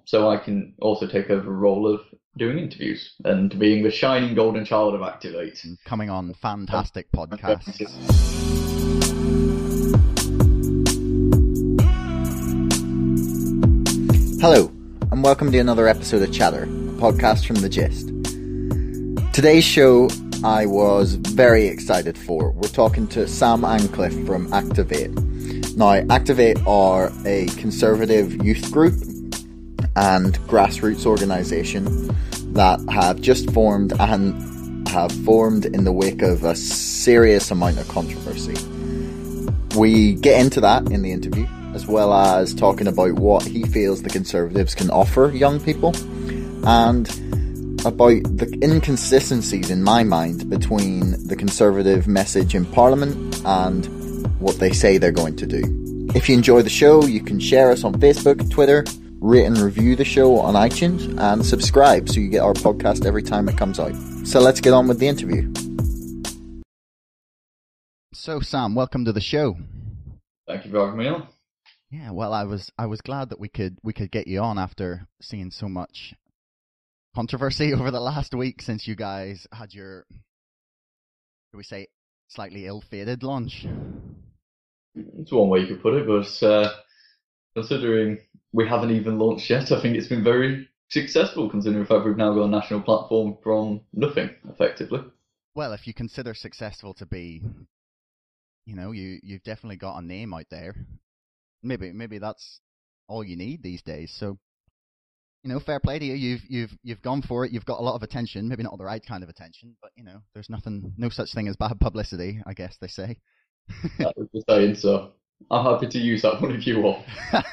so I can also take over a role of doing interviews and being the shining golden child of Activate. And coming on Um, fantastic I'm going to- podcasts. Hello, and welcome to another episode of Chatter, a podcast from The Gist. Today's show I was very excited for. We're talking to Sam Ancliffe from Activate. Now, Activate are a conservative youth group and grassroots organisation that have just formed and have formed in the wake of a serious amount of controversy. We get into that in the interview, as well as talking about what he feels the Conservatives can offer young people, and about the inconsistencies in my mind between the Conservative message in Parliament and what they say they're going to do. If you enjoy the show, you can share us on Facebook, Twitter, rate and review the show on iTunes, and subscribe so you get our podcast every time it comes out. So let's get on with the interview. So, Sam, welcome to the show. Thank you for having me on. Yeah, well, I was glad that we could get you on after seeing so much controversy over the last week since you guys had your, do we say, slightly ill-fated launch. It's one way you could put it, but considering we haven't even launched yet, I think it's been very successful, considering the fact we've now got a national platform from nothing, effectively. Well, if you consider successful to be, you've definitely got a name out there. Maybe that's all you need these days. So, fair play to you. You've gone for it. You've got a lot of attention. Maybe not the right kind of attention, but there's no such thing as bad publicity, I guess they say. That was the saying, so I'm happy to use that one if you want.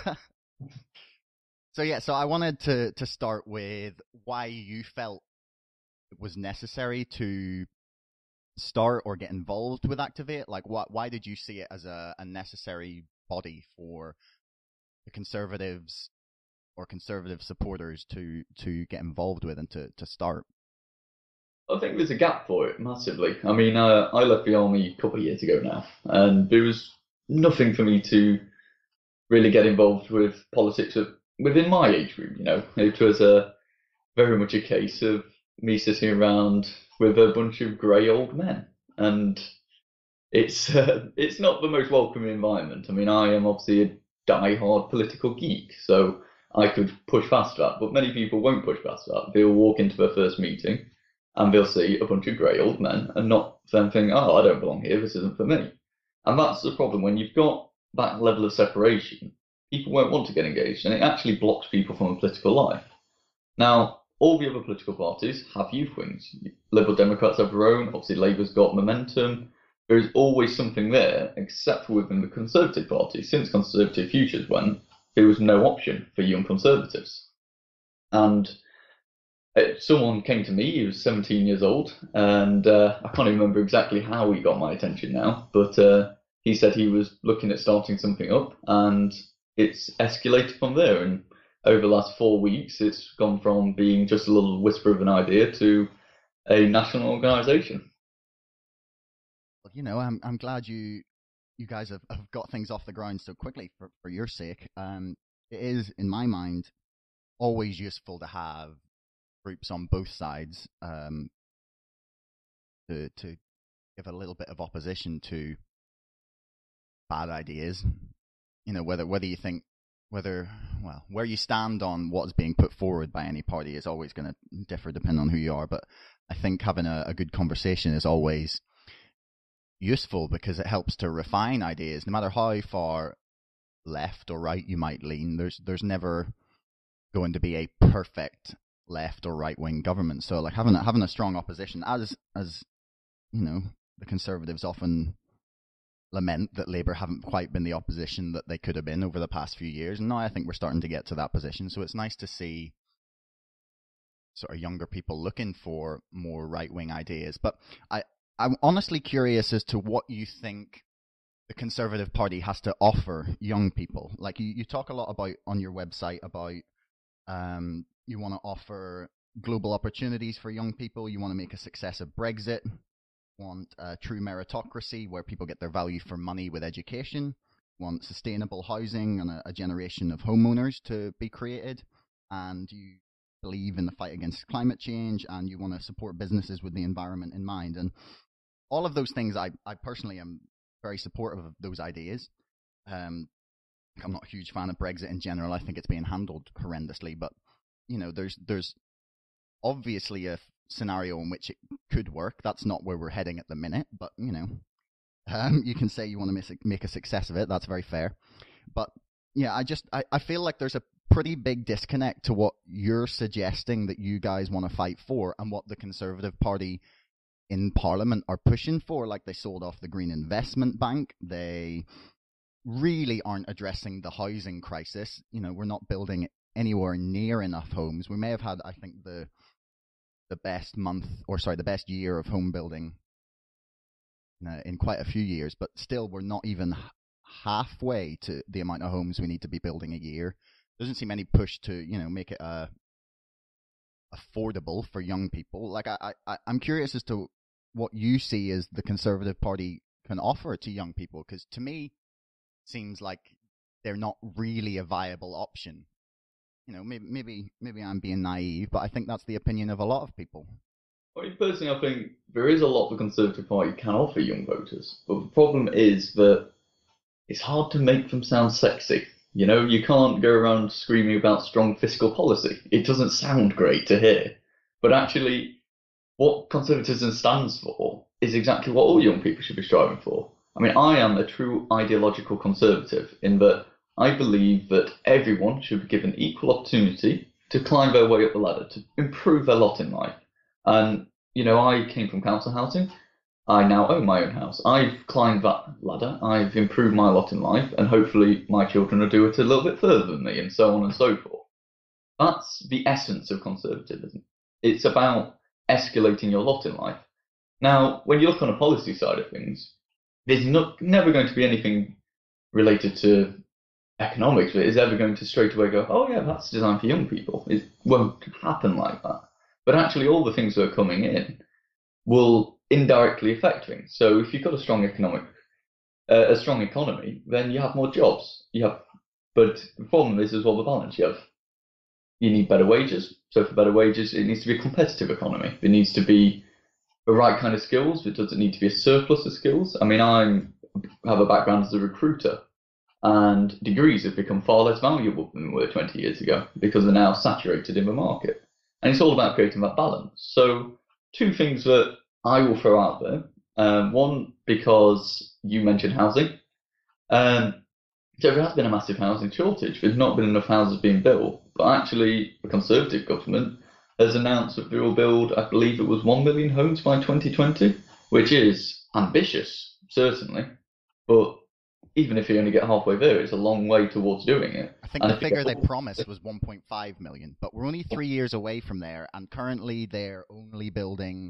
So I wanted to start with why you felt it was necessary to start or get involved with Activate. Like, why did you see it as a necessary body for the Conservatives or Conservative supporters to get involved with and to start? I think there's a gap for it massively. I mean, I left the army a couple of years ago now, and there was nothing for me to really get involved with politics within my age group. It was very much a case of me sitting around with a bunch of grey old men, and it's not the most welcoming environment. I mean, I am obviously a die-hard political geek, so I could push past that, but many people won't push past that. They'll walk into their first meeting and they'll see a bunch of grey old men and not them think, oh, I don't belong here, this isn't for me. And that's the problem. When you've got that level of separation, people won't want to get engaged, and it actually blocks people from a political life. Now, all the other political parties have youth wings. Liberal Democrats have their own. Obviously, Labour's got momentum. There is always something there, except for within the Conservative Party. Since Conservative Futures went, there was no option for young Conservatives. And someone came to me, he was 17 years old, and I can't even remember exactly how he got my attention now, but he said he was looking at starting something up, and it's escalated from there. And over the last 4 weeks, it's gone from being just a little whisper of an idea to a national organisation. Well, I'm glad you guys have got things off the ground so quickly for your sake. It is, in my mind, always useful to have groups on both sides to give a little bit of opposition to bad ideas. Whether you think where you stand on what is being put forward by any party is always going to differ depending on who you are. But I think having a good conversation is always useful because it helps to refine ideas, no matter how far left or right you might lean. There's never going to be a perfect left or right wing government. So like having a strong opposition, as the Conservatives often lament that Labour haven't quite been the opposition that they could have been over the past few years. And now I think we're starting to get to that position. So it's nice to see sort of younger people looking for more right wing ideas. But I'm honestly curious as to what you think the Conservative Party has to offer young people. Like you talk a lot about on your website about you want to offer global opportunities for young people. You want to make a success of Brexit. Want true meritocracy where people get their value for money with education. Want sustainable housing and a generation of homeowners to be created. and you believe in the fight against climate change, and you want to support businesses with the environment in mind. And all of those things, I personally am very supportive of those ideas. I'm not a huge fan of Brexit in general. I think it's being handled horrendously, but there's obviously a scenario in which it could work. That's not where we're heading at the minute, but you can say you want to make a success of it. That's very fair. But yeah, I feel like there's a pretty big disconnect to what you're suggesting that you guys want to fight for and what the Conservative Party in Parliament are pushing for. Like, they sold off the Green Investment Bank. They really aren't addressing the housing crisis. We're not building anywhere near enough homes. We may have had, I think, the best year of home building in quite a few years, but still we're not even halfway to the amount of homes we need to be building a year. Doesn't seem any push to make it affordable for young people. Like, I'm curious as to what you see as the Conservative Party can offer to young people, because to me seems like they're not really a viable option. Maybe I'm being naive, but I think that's the opinion of a lot of people. Well, personally, I think there is a lot the Conservative Party can offer young voters, but the problem is that it's hard to make them sound sexy. You can't go around screaming about strong fiscal policy. It doesn't sound great to hear. But actually, what conservatism stands for is exactly what all young people should be striving for. I mean, I am a true ideological conservative in that I believe that everyone should be given equal opportunity to climb their way up the ladder, to improve their lot in life. And, I came from council housing. I now own my own house. I've climbed that ladder. I've improved my lot in life, and hopefully my children will do it a little bit further than me, and so on and so forth. That's the essence of conservatism. It's about escalating your lot in life. Now, when you look on a policy side of things, there's never going to be anything related to economics that is ever going to straight away go, oh yeah, that's designed for young people. It won't happen like that. But actually, all the things that are coming in will indirectly affect things. So if you've got a strong economy, then you have more jobs. But the problem is as well the balance. You need better wages. So for better wages, it needs to be a competitive economy. There needs to be the right kind of skills. It doesn't need to be a surplus of skills. I mean, I have a background as a recruiter, and degrees have become far less valuable than they were 20 years ago because they're now saturated in the market. And it's all about creating that balance. So two things that I will throw out there. One, because you mentioned housing. So there has been a massive housing shortage. There's not been enough houses being built. But actually, the Conservative government has announced that they will build, I believe it was 1 million homes by 2020, which is ambitious, certainly. But even if you only get halfway there, it's a long way towards doing it. I think the figure they promised was 1.5 million, but we're only 3 years away from there, and currently they're only building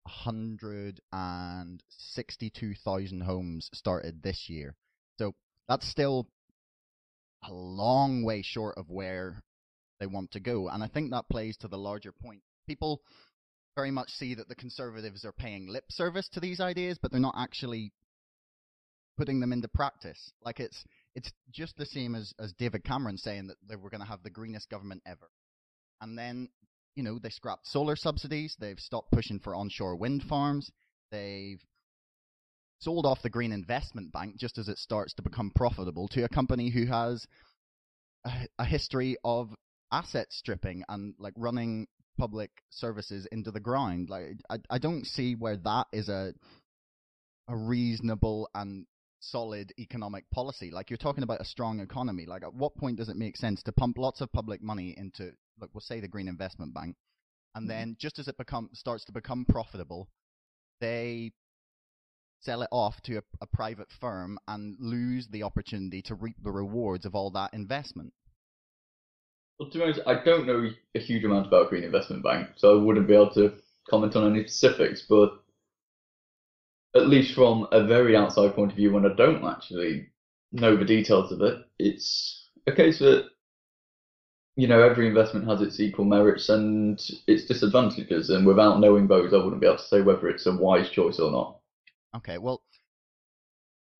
162,000 homes started this year. So that's still a long way short of where they want to go. And I think that plays to the larger point. People very much see that the Conservatives are paying lip service to these ideas, but they're not actually putting them into practice. Like, it's just the same as David Cameron saying that they were going to have the greenest government ever. And then, they scrapped solar subsidies, they've stopped pushing for onshore wind farms, they've sold off the Green Investment Bank just as it starts to become profitable to a company who has a history of asset stripping and like running public services into the ground. Like, I don't see where that is a reasonable and solid economic policy. Like, you're talking about a strong economy. Like, at what point does it make sense to pump lots of public money into, like, we'll say the Green Investment Bank, and then just as it starts to become profitable, they sell it off to a private firm and lose the opportunity to reap the rewards of all that investment? Well, to be honest, I don't know a huge amount about Green Investment Bank, so I wouldn't be able to comment on any specifics, but at least from a very outside point of view, when I don't actually know the details of it, it's a case that, every investment has its equal merits and its disadvantages, and without knowing those, I wouldn't be able to say whether it's a wise choice or not. Okay, well,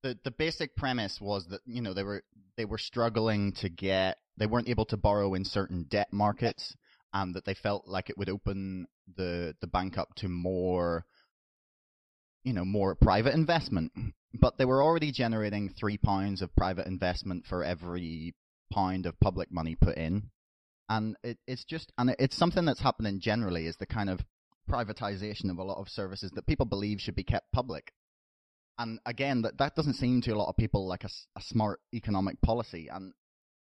the basic premise was that they were struggling they weren't able to borrow in certain debt markets, and that they felt like it would open the bank up to more private investment. But they were already generating £3 of private investment for every pound of public money put in, and it's something that's happening generally, is the kind of privatization of a lot of services that people believe should be kept public. And again, that doesn't seem to a lot of people like a smart economic policy. And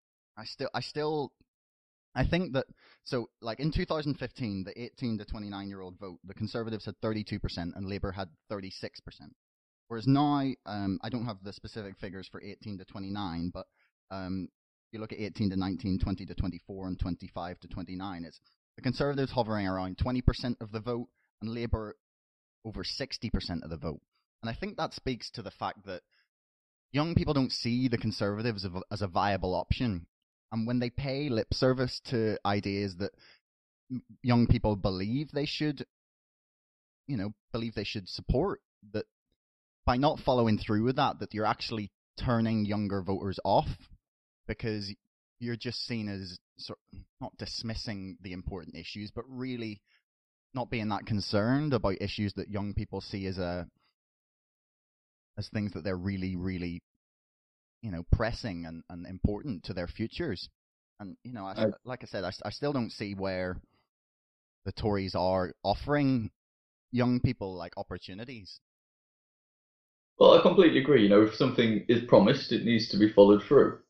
I think that, so like in 2015, the 18 to 29-year-old vote, the Conservatives had 32% and Labour had 36%. Whereas now, I don't have the specific figures for 18 to 29, but you look at 18 to 19, 20 to 24, and 25 to 29, it's the Conservatives hovering around 20% of the vote and Labour over 60% of the vote. And I think that speaks to the fact that young people don't see the Conservatives as a viable option. And when they pay lip service to ideas that young people believe they should support, that by not following through with that you're actually turning younger voters off, because you're just seen as not dismissing the important issues, but really not being that concerned about issues that young people see as things that they're really, really, pressing and important to their futures. And, like I said, I still don't see where the Tories are offering young people like opportunities. Well, I completely agree. If something is promised, it needs to be followed through.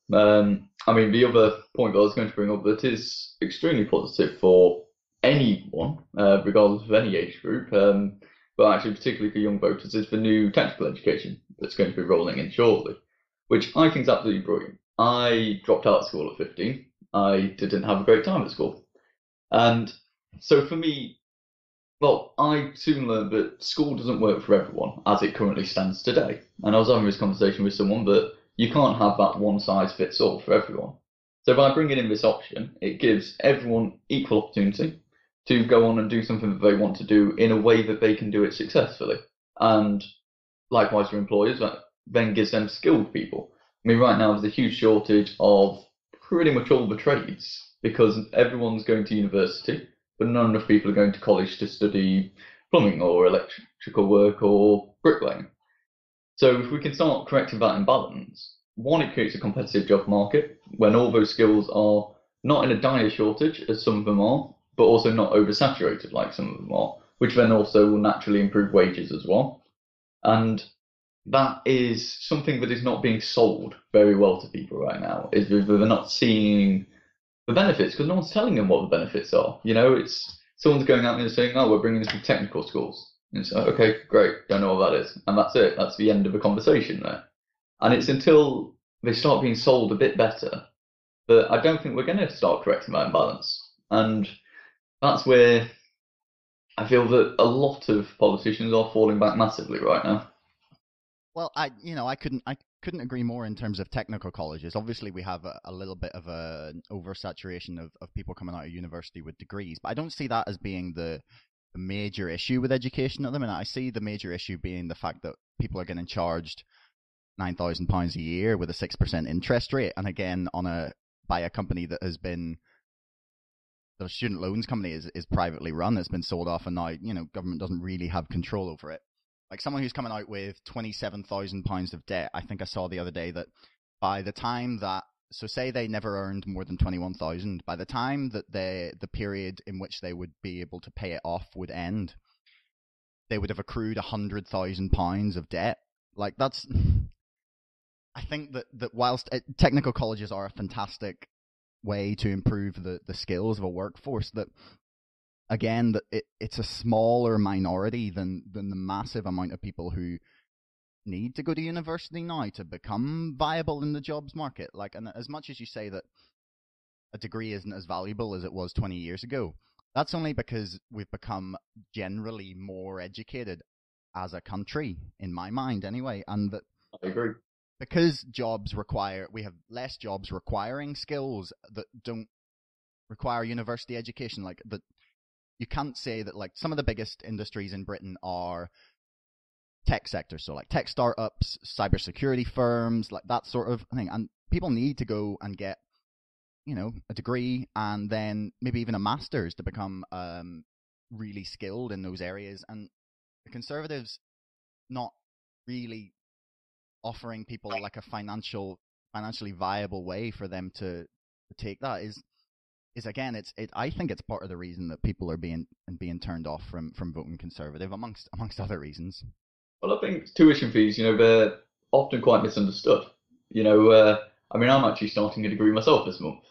The other point that I was going to bring up that is extremely positive for anyone, regardless of any age group, but actually particularly for young voters, is the new technical education that's going to be rolling in shortly, which I think is absolutely brilliant. I dropped out of school at 15. I didn't have a great time at school. And so for me, well, I soon learned that school doesn't work for everyone as it currently stands today. And I was having this conversation with someone that you can't have that one size fits all for everyone. So by bringing in this option, it gives everyone equal opportunity to go on and do something that they want to do in a way that they can do it successfully. And likewise for employers, that then gives them skilled people. Right now there's a huge shortage of pretty much all the trades because everyone's going to university, but not enough people are going to college to study plumbing or electrical work or bricklaying. So if we can start correcting that imbalance, one, it creates a competitive job market when all those skills are not in a dire shortage, as some of them are, but also not oversaturated like some of them are, which then also will naturally improve wages as well. And that is something that is not being sold very well to people right now, is they're not seeing the benefits because no one's telling them what the benefits are. It's someone's going out and saying, oh, we're bringing this from technical schools. And it's like, okay, great, don't know what that is. And that's it. That's the end of the conversation there. And it's until they start being sold a bit better that I don't think we're going to start correcting that imbalance. And that's where I feel that a lot of politicians are falling back massively right now. Well, I couldn't agree more in terms of technical colleges. Obviously, we have a little bit of an oversaturation of people coming out of university with degrees, but I don't see that as being the major issue with education at the minute. I see the major issue being the fact that people are getting charged £9,000 a year with a 6% interest rate, and again by a company that has been, the student loans company is privately run. It's been sold off, and now government doesn't really have control over it. Like someone who's coming out with £27,000 of debt, I think I saw the other day that by the time that, so say they never earned more than 21,000, by the time that the period in which they would be able to pay it off would end, they would have accrued £100,000 of debt. Like that's, I think that whilst technical colleges are a fantastic way to improve the skills of a workforce, that again, that it's a smaller minority than the massive amount of people who need to go to university now to become viable in the jobs market. Like, and as much as you say that a degree isn't as valuable as it was 20 years ago, that's only because we've become generally more educated as a country, in my mind anyway, and that I agree. Because we have less jobs requiring skills that don't require university education, like that. You can't say that like some of the biggest industries in Britain are tech sector, so like tech startups, cybersecurity firms, like that sort of thing. And people need to go and get, a degree and then maybe even a master's to become really skilled in those areas. And the Conservatives not really offering people like a financially viable way for them to take that is again, I think it's part of the reason that people are being turned off from voting Conservative, amongst other reasons. Well, I think tuition fees, they're often quite misunderstood. I'm actually starting a degree myself this month.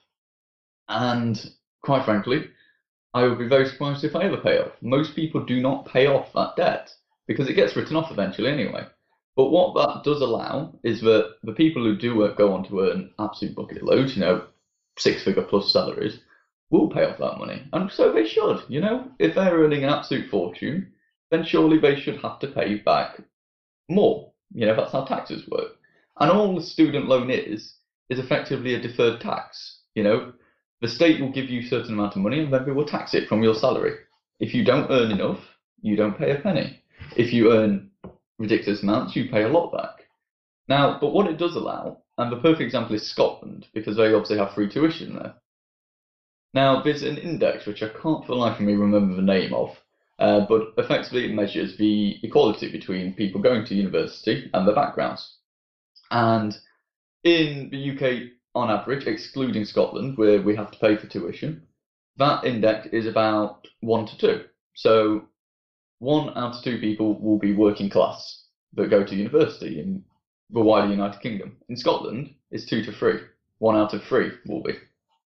And quite frankly, I would be very surprised if I ever pay off. Most people do not pay off that debt because it gets written off eventually anyway. But what that does allow is that the people who do go on to earn absolute bucket loads, 6-figure plus salaries, will pay off that money. And so they should, If they're earning an absolute fortune, then surely they should have to pay back more. That's how taxes work. And all the student loan is effectively a deferred tax. The state will give you a certain amount of money and then they will tax it from your salary. If you don't earn enough, you don't pay a penny. If you earn ridiculous amounts, you pay a lot back. Now, but what it does allow, and the perfect example is Scotland, because they obviously have free tuition there. Now, there's an index which I can't for the life of me remember the name of, but effectively it measures the equality between people going to university and their backgrounds. And in the UK, on average, excluding Scotland, where we have to pay for tuition, that index is about 1 to 2. So 1 out of 2 people will be working class that go to university in the wider United Kingdom. In Scotland, it's 2 to 3. 1 out of 3 will be.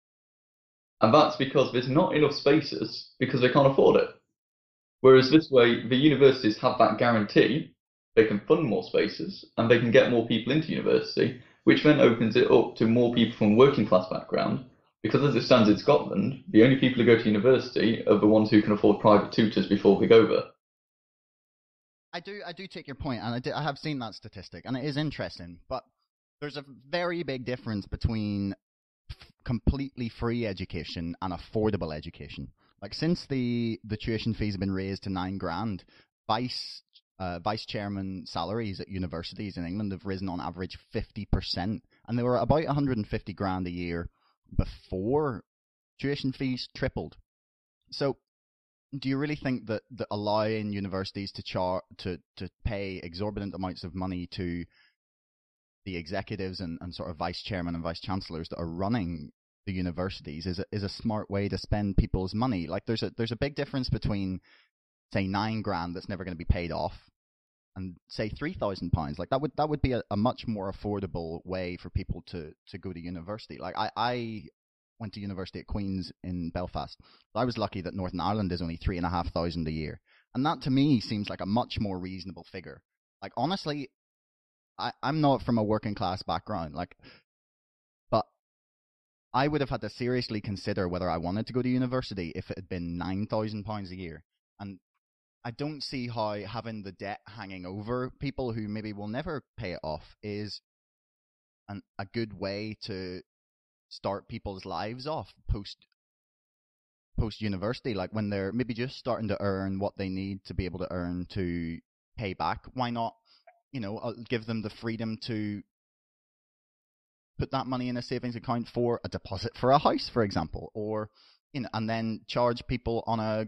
And that's because there's not enough spaces because they can't afford it. Whereas this way, the universities have that guarantee, they can fund more spaces and they can get more people into university, which then opens it up to more people from working class background, because as it stands in Scotland, the only people who go to university are the ones who can afford private tutors before they go there. I do take your point, and I have seen that statistic, and it is interesting, but there's a very big difference between completely free education and affordable education. Like, since the tuition fees have been raised to $9,000, vice chairman salaries at universities in England have risen on average 50%, and they were about $150,000 a year before tuition fees tripled. So, do you really think that allowing universities to pay exorbitant amounts of money to the executives and sort of vice chairman and vice chancellors that are running the universities is a smart way to spend people's money? Like, there's a big difference between, say, $9,000 that's never going to be paid off, and say £3,000. Like, that would be a much more affordable way for people to go to university. Like, I went to university at Queen's in Belfast. I was lucky that Northern Ireland is only $3,500 a year, and that to me seems like a much more reasonable figure. Like, honestly, I'm not from a working class background, but I would have had to seriously consider whether I wanted to go to university if it had been £9,000 a year. And I don't see how having the debt hanging over people who maybe will never pay it off is a good way to start people's lives off post university. Like, when they're maybe just starting to earn what they need to be able to earn to pay back, why not, give them the freedom to put that money in a savings account for a deposit for a house, for example, or, and then charge people on a,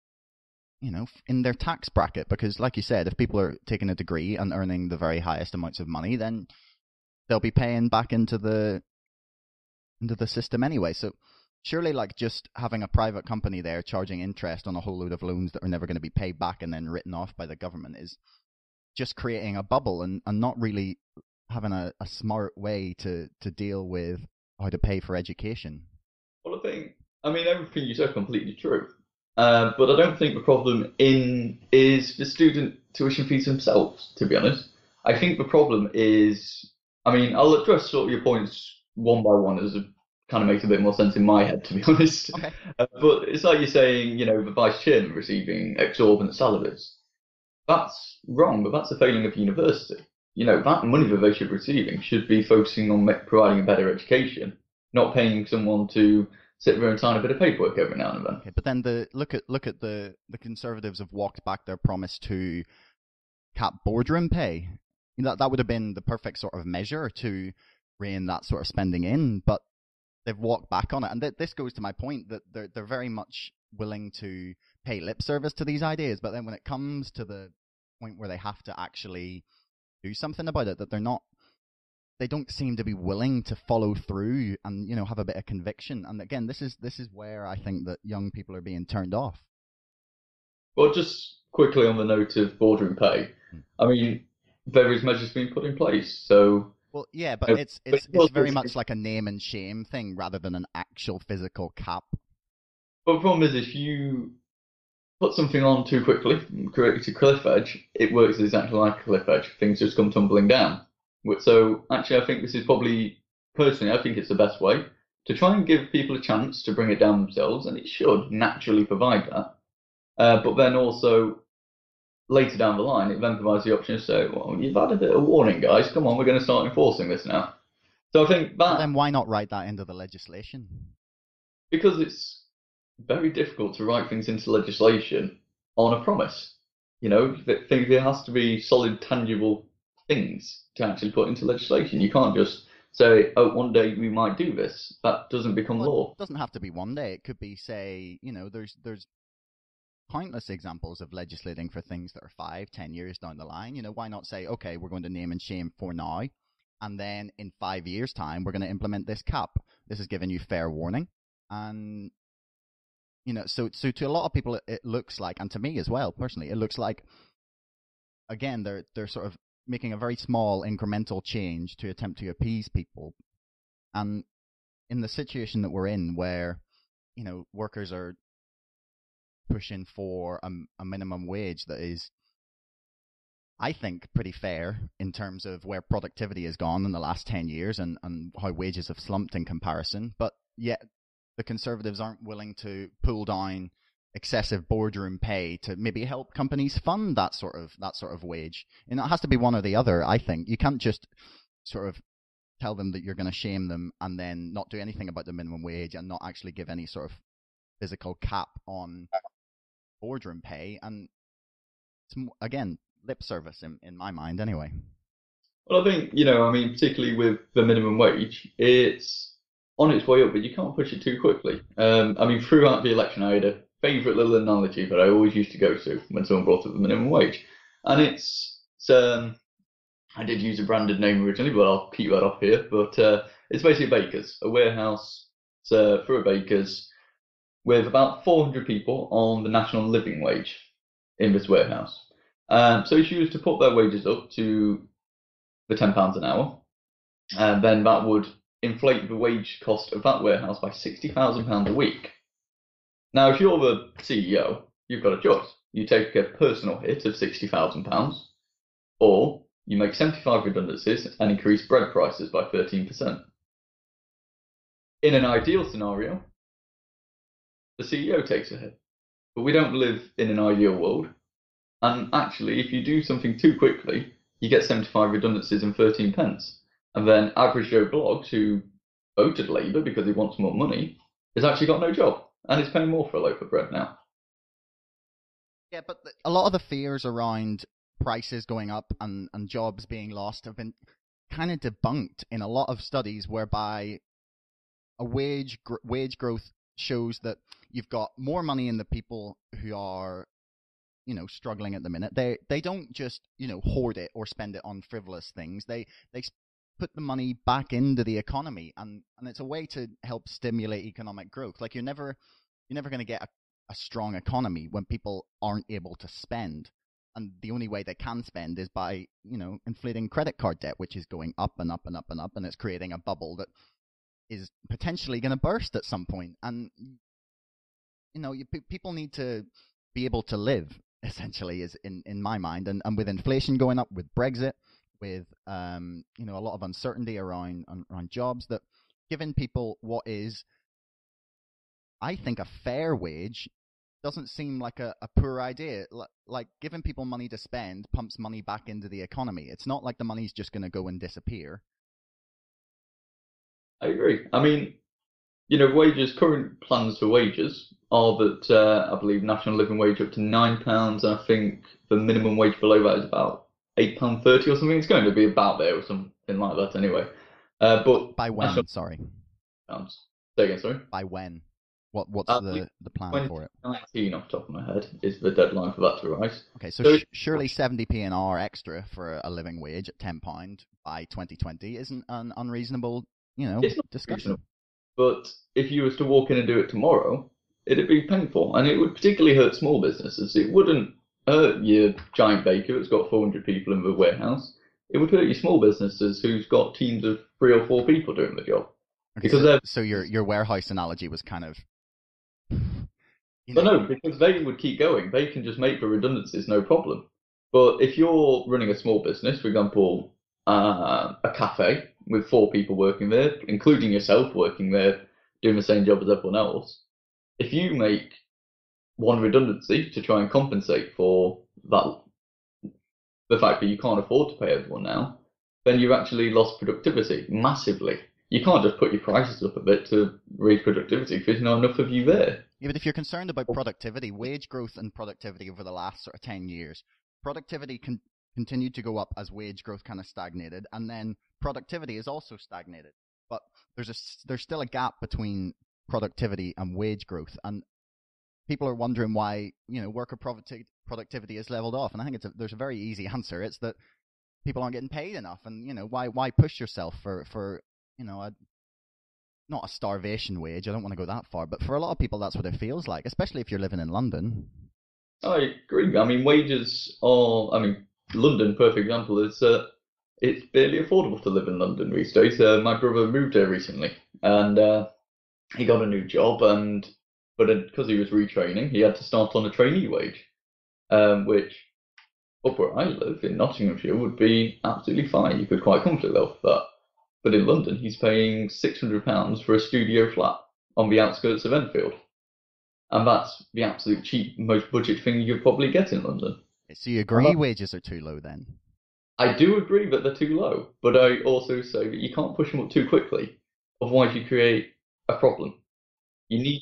in their tax bracket. Because, like you said, if people are taking a degree and earning the very highest amounts of money, then they'll be paying back into the system anyway. So surely, like, just having a private company there charging interest on a whole load of loans that are never going to be paid back and then written off by the government is just creating a bubble and not really having a smart way to deal with how to pay for education. Well, everything you said completely true. But I don't think the problem is the student tuition fees themselves, to be honest. I think the problem is, I'll address sort of your points one by one, as it kind of makes a bit more sense in my head, to be honest. Okay. But it's like you're saying, the vice chairman receiving exorbitant salaries. That's wrong, but that's a failing of the university. That money that they should be receiving should be focusing on providing a better education, not paying someone to sit there and sign a bit of paperwork every now and then. Okay, but then look at the Conservatives have walked back their promise to cap boardroom pay. That would have been the perfect sort of measure to rein that sort of spending in, but they've walked back on it. And this goes to my point that they're very much willing to pay lip service to these ideas, but then when it comes to the point where they have to actually do something about it, that they don't seem to be willing to follow through and, have a bit of conviction. And again, this is where I think that young people are being turned off. Well, just quickly on the note of boardroom pay, I mean, various measures being put in place. So, well, yeah, but it's very much like a name and shame thing rather than an actual physical cap. But the problem is, if you put something on too quickly, create a cliff edge, it works exactly like a cliff edge. Things just come tumbling down. So, actually, I think this is probably, personally, I think it's the best way to try and give people a chance to bring it down themselves, and it should naturally provide that. But then also, later down the line, it then provides the option to say, well, you've had a bit of warning, guys. Come on, we're going to start enforcing this now. So I think that... But then why not write that into the legislation? Because it's very difficult to write things into legislation on a promise. There has to be solid, tangible things to actually put into legislation. You can't just say, oh, one day we might do this. That doesn't become law. It doesn't have to be one day. It could be, say, there's countless examples of legislating for things that are 5-10 years down the line. Why not say, okay, we're going to name and shame for now, and then in 5 years' time, we're going to implement this cap. This is giving you fair warning. And, so to a lot of people, it looks like, and to me as well, personally, it looks like, again, they're sort of making a very small incremental change to attempt to appease people. And in the situation that we're in, where, workers are pushing for a minimum wage that is, I think, pretty fair in terms of where productivity has gone in the last 10 years and how wages have slumped in comparison. But yet the Conservatives aren't willing to pull down excessive boardroom pay to maybe help companies fund that sort of wage. And it has to be one or the other, I think. You can't just sort of tell them that you're going to shame them and then not do anything about the minimum wage and not actually give any sort of physical cap on boardroom pay. And it's, again, lip service in my mind anyway. Well, I think, particularly with the minimum wage, it's on its way up, but you can't push it too quickly. Throughout the election, I had a favourite little analogy that I always used to go to when someone brought up the minimum wage. And it's I did use a branded name originally, but I'll keep that off here. But it's basically a baker's, a warehouse for a baker's, with about 400 people on the national living wage in this warehouse. So if you was to put their wages up to the £10 an hour, then that would inflate the wage cost of that warehouse by £60,000 a week. Now, if you're the CEO, you've got a choice. You take a personal hit of £60,000, or you make 75 redundancies and increase bread prices by 13%. In an ideal scenario, the CEO takes a hit. But we don't live in an ideal world. And actually, if you do something too quickly, you get 75 redundancies and 13 pence. And then average Joe Bloggs, who voted Labour because he wants more money, has actually got no job. And is paying more for a loaf of bread now. Yeah, but a lot of the fears around prices going up and jobs being lost have been kind of debunked in a lot of studies whereby a wage growth shows that you've got more money in the people who are, struggling at the minute. They don't just, hoard it or spend it on frivolous things. They put the money back into the economy, and it's a way to help stimulate economic growth. Like you're never going to get a strong economy when people aren't able to spend. And the only way they can spend is by, inflating credit card debt, which is going up and up and up and up, and it's creating a bubble that is potentially going to burst at some point. And, people need to be able to live, essentially, is in my mind. And with inflation going up, with Brexit, with, a lot of uncertainty around jobs, that giving people what is, I think, a fair wage doesn't seem like a poor idea. Like giving people money to spend pumps money back into the economy. It's not like the money's just going to go and disappear. I agree. Wages, current plans for wages are that I believe national living wage up to £9, and I think the minimum wage below that is about £8.30 or something. It's going to be about there or something like that anyway. But By when? Sorry. Pounds. Say again, sorry. By when? What's the plan for it? 2019 off the top of my head is the deadline for that to rise. Okay, so surely 70p an hour extra for a living wage at £10 by 2020 isn't an unreasonable, It's not discussion. reasonable. But if you was to walk in and do it tomorrow, it'd be painful, and it would particularly hurt small businesses. It wouldn't hurt your giant baker that's got 400 people in the warehouse. It would hurt your small businesses who's got teams of 3 or 4 people doing the job. Okay, so your warehouse analogy was kind of. But no, because they would keep going. They can just make the redundancies, no problem. But if you're running a small business, for example, a cafe with 4 people working there, including yourself working there, doing the same job as everyone else, if you make one redundancy to try and compensate for that, the fact that you can't afford to pay everyone now, then you've actually lost productivity massively. You can't just put your prices up a bit to raise productivity because there's not enough of you there. Yeah, but if you're concerned about productivity, wage growth and productivity over the last sort of 10 years, productivity continued to go up as wage growth kind of stagnated, and then productivity is also stagnated. But there's still a gap between productivity and wage growth, and people are wondering why worker productivity is leveled off. And I think there's a very easy answer. It's that people aren't getting paid enough, and why push yourself for not a starvation wage. I don't want to go that far, but for a lot of people, that's what it feels like, especially if you're living in London. I agree. I mean, wages are. I mean, London, perfect example, is it's barely affordable to live in London these days. My brother moved there recently, and he got a new job, but because he was retraining, he had to start on a trainee wage, which up where I live in Nottinghamshire would be absolutely fine. You could quite comfortably live for that. But in London, he's paying £600 for a studio flat on the outskirts of Enfield. And that's the absolute cheap, most budget thing you could probably get in London. So you agree wages are too low then? I do agree that they're too low, but I also say that you can't push them up too quickly. Otherwise you create a problem. You need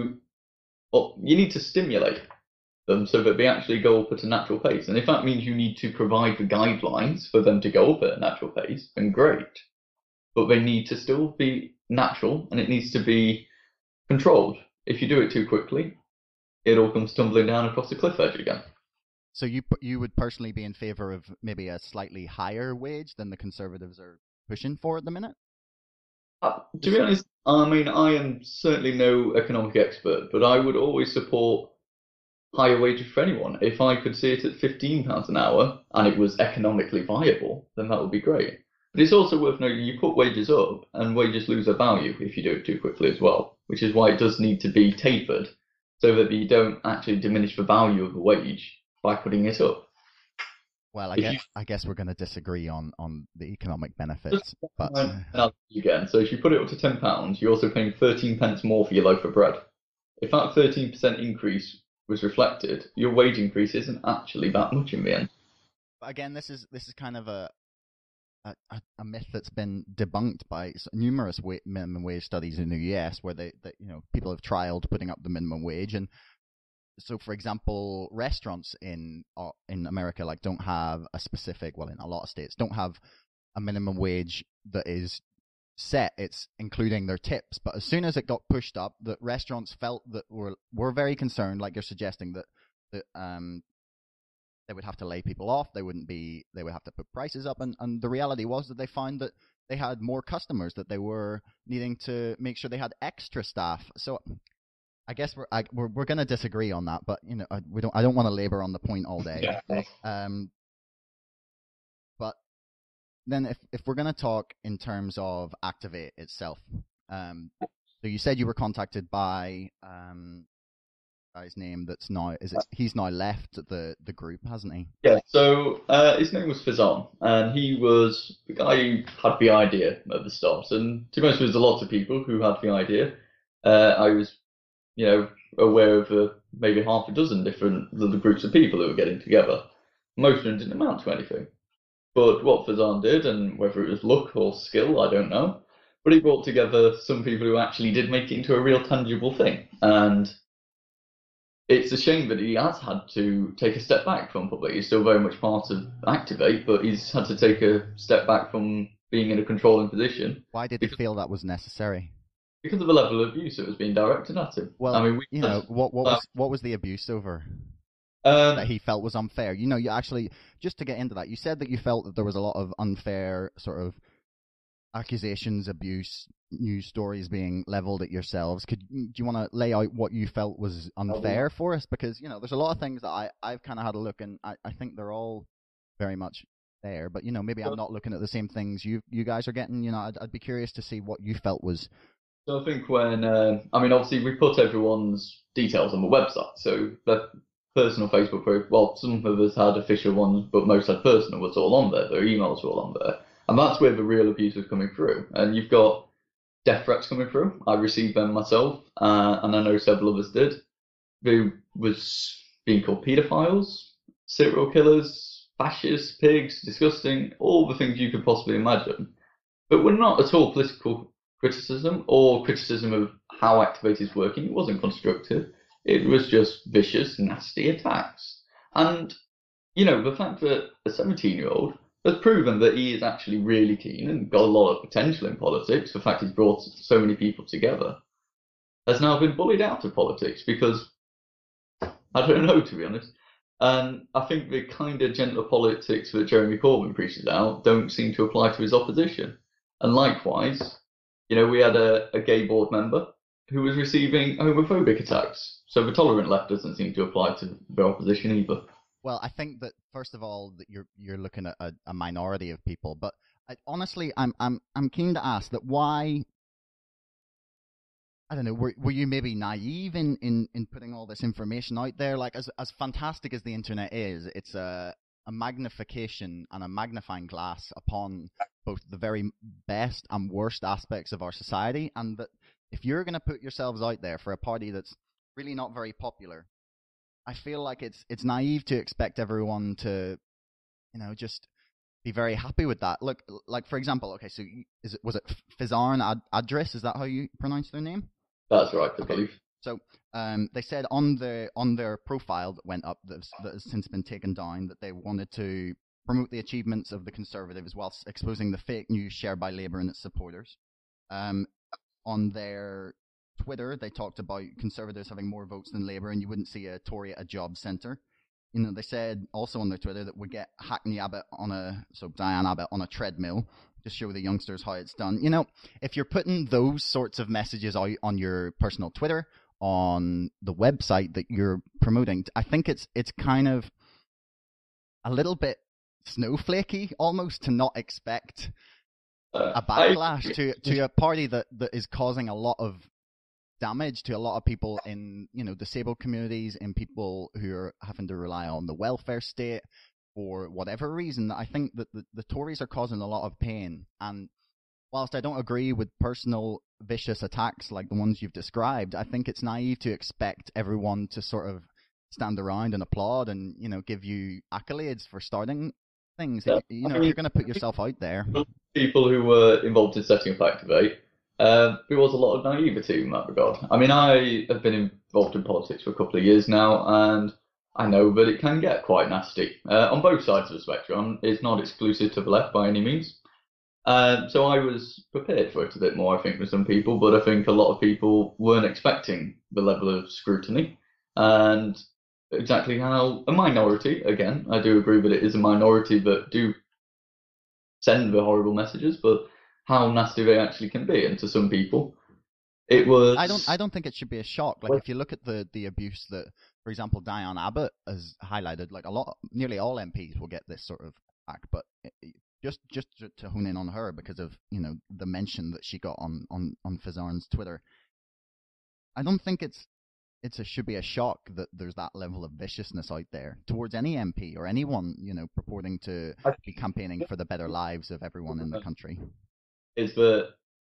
to stimulate them so that they actually go up at a natural pace. And if that means you need to provide the guidelines for them to go up at a natural pace, then great. But they need to still be natural, and it needs to be controlled. If you do it too quickly, it all comes tumbling down across the cliff edge again. So you would personally be in favour of maybe a slightly higher wage than the Conservatives are pushing for at the minute? To be honest, I mean, I am certainly no economic expert, but I would always support higher wages for anyone. If I could see it at £15 an hour and it was economically viable, then that would be great. But it's also worth noting you put wages up and wages lose their value if you do it too quickly as well, which is why it does need to be tapered so that you don't actually diminish the value of the wage by putting it up. Well, I guess we're going to disagree on the economic benefits. But again, so if you put it up to £10, you're also paying 13 pence more for your loaf of bread. If that 13% increase was reflected, your wage increase isn't actually that much in the end. But again, this is kind of a myth that's been debunked by numerous minimum wage studies in the US, where people have trialed putting up the minimum wage. And so, for example, restaurants in America don't have a specific, well, in a lot of states, don't have a minimum wage that is set. It's including their tips. But as soon as it got pushed up, the restaurants felt that were very concerned, like you're suggesting, that they would have to lay people off. They would have to put prices up. And the reality was that they found that they had more customers, that they were needing to make sure they had extra staff. So I guess we're going to disagree on that, but I don't want to labor on the point all day. Yeah. But then if we're going to talk in terms of Activate itself, so you said you were contacted by guy's name that's now he's now left the group, hasn't he? Yeah. So his name was Fizan, and he was the guy who had the idea at the start. And to be honest, there's a lot of people who had the idea. I was aware of maybe half a dozen different little groups of people who were getting together. Most of them didn't amount to anything. But what Fazan did, and whether it was luck or skill, I don't know, but he brought together some people who actually did make it into a real tangible thing. And it's a shame that he has had to take a step back from public. He's still very much part of Activate, but he's had to take a step back from being in a controlling position. Why did he feel that was necessary? Because of the level of abuse that was being directed at him. Well, I mean, what was the abuse over um, that he felt was unfair? You actually, just to get into that, you said that you felt that there was a lot of unfair sort of accusations, abuse, news stories being leveled at yourselves. Do you want to lay out what you felt was unfair for us? Because there's a lot of things that I've kind of had a look, and I think they're all very much there. But maybe I'm not looking at the same things you guys are getting. I'd be curious to see what you felt was. So I think obviously we put everyone's details on the website, so the personal Facebook profile, well, some of us had official ones, but most had personal, was all on there, their emails were all on there. And that's where the real abuse was coming through. And you've got death threats coming through. I received them myself, and I know several others did. Who was being called paedophiles, serial killers, fascists, pigs, disgusting, all the things you could possibly imagine. But we're not at all political criticism or criticism of how Activate is working. It wasn't constructive. It was just vicious, nasty attacks. And, the fact that a 17-year-old has proven that he is actually really keen and got a lot of potential in politics, the fact he's brought so many people together, has now been bullied out of politics because, I don't know, to be honest. And I think the kind of gentler politics that Jeremy Corbyn preaches out don't seem to apply to his opposition. And likewise, we had a gay board member who was receiving homophobic attacks. So the tolerant left doesn't seem to apply to the opposition either. Well, I think that first of all that you're looking at a minority of people, but honestly, I'm keen to ask that why. I don't know. Were you maybe naive in putting all this information out there? Like as fantastic as the internet is, it's a magnification and a magnifying glass upon both the very best and worst aspects of our society, and that if you're going to put yourselves out there for a party that's really not very popular, I feel like it's naive to expect everyone to, just be very happy with that. Look, like for example, okay, so was it Fizarn Adris? Is that how you pronounce their name? That's right, I believe. So they said on their profile that went up that has since been taken down that they wanted to promote the achievements of the Conservatives whilst exposing the fake news shared by Labour and its supporters. On their Twitter, they talked about Conservatives having more votes than Labour, and you wouldn't see a Tory at a job centre. They said also on their Twitter that we get Diane Abbott on a treadmill to show the youngsters how it's done. If you're putting those sorts of messages out on your personal Twitter, on the website that you're promoting, I think it's kind of a little bit snowflakey almost to not expect a backlash to a party that is causing a lot of damage to a lot of people in disabled communities, and people who are having to rely on the welfare state for whatever reason. I think that the Tories are causing a lot of pain, and whilst I don't agree with personal vicious attacks like the ones you've described, I think it's naive to expect everyone to sort of stand around and applaud and give you accolades for starting things. Yeah. If you're going to put yourself out there, people who were involved in setting up Activate, there was a lot of naivety in that regard. I mean, I have been involved in politics for a couple of years now, and I know that it can get quite nasty on both sides of the spectrum. It's not exclusive to the left by any means. So I was prepared for it a bit more, I think, with some people, but I think a lot of people weren't expecting the level of scrutiny and exactly how a minority, again, I do agree that it is a minority that do send the horrible messages, but how nasty they actually can be. And to some people, it was... I don't think it should be a shock. Like, if you look at the abuse that, for example, Diane Abbott has highlighted, like nearly all MPs will get this sort of act, but just to hone in on her because of, the mention that she got on Fizarn's Twitter, I don't think it should be a shock that there's that level of viciousness out there towards any MP or anyone, purporting to be campaigning for the better lives of everyone in the country. Is that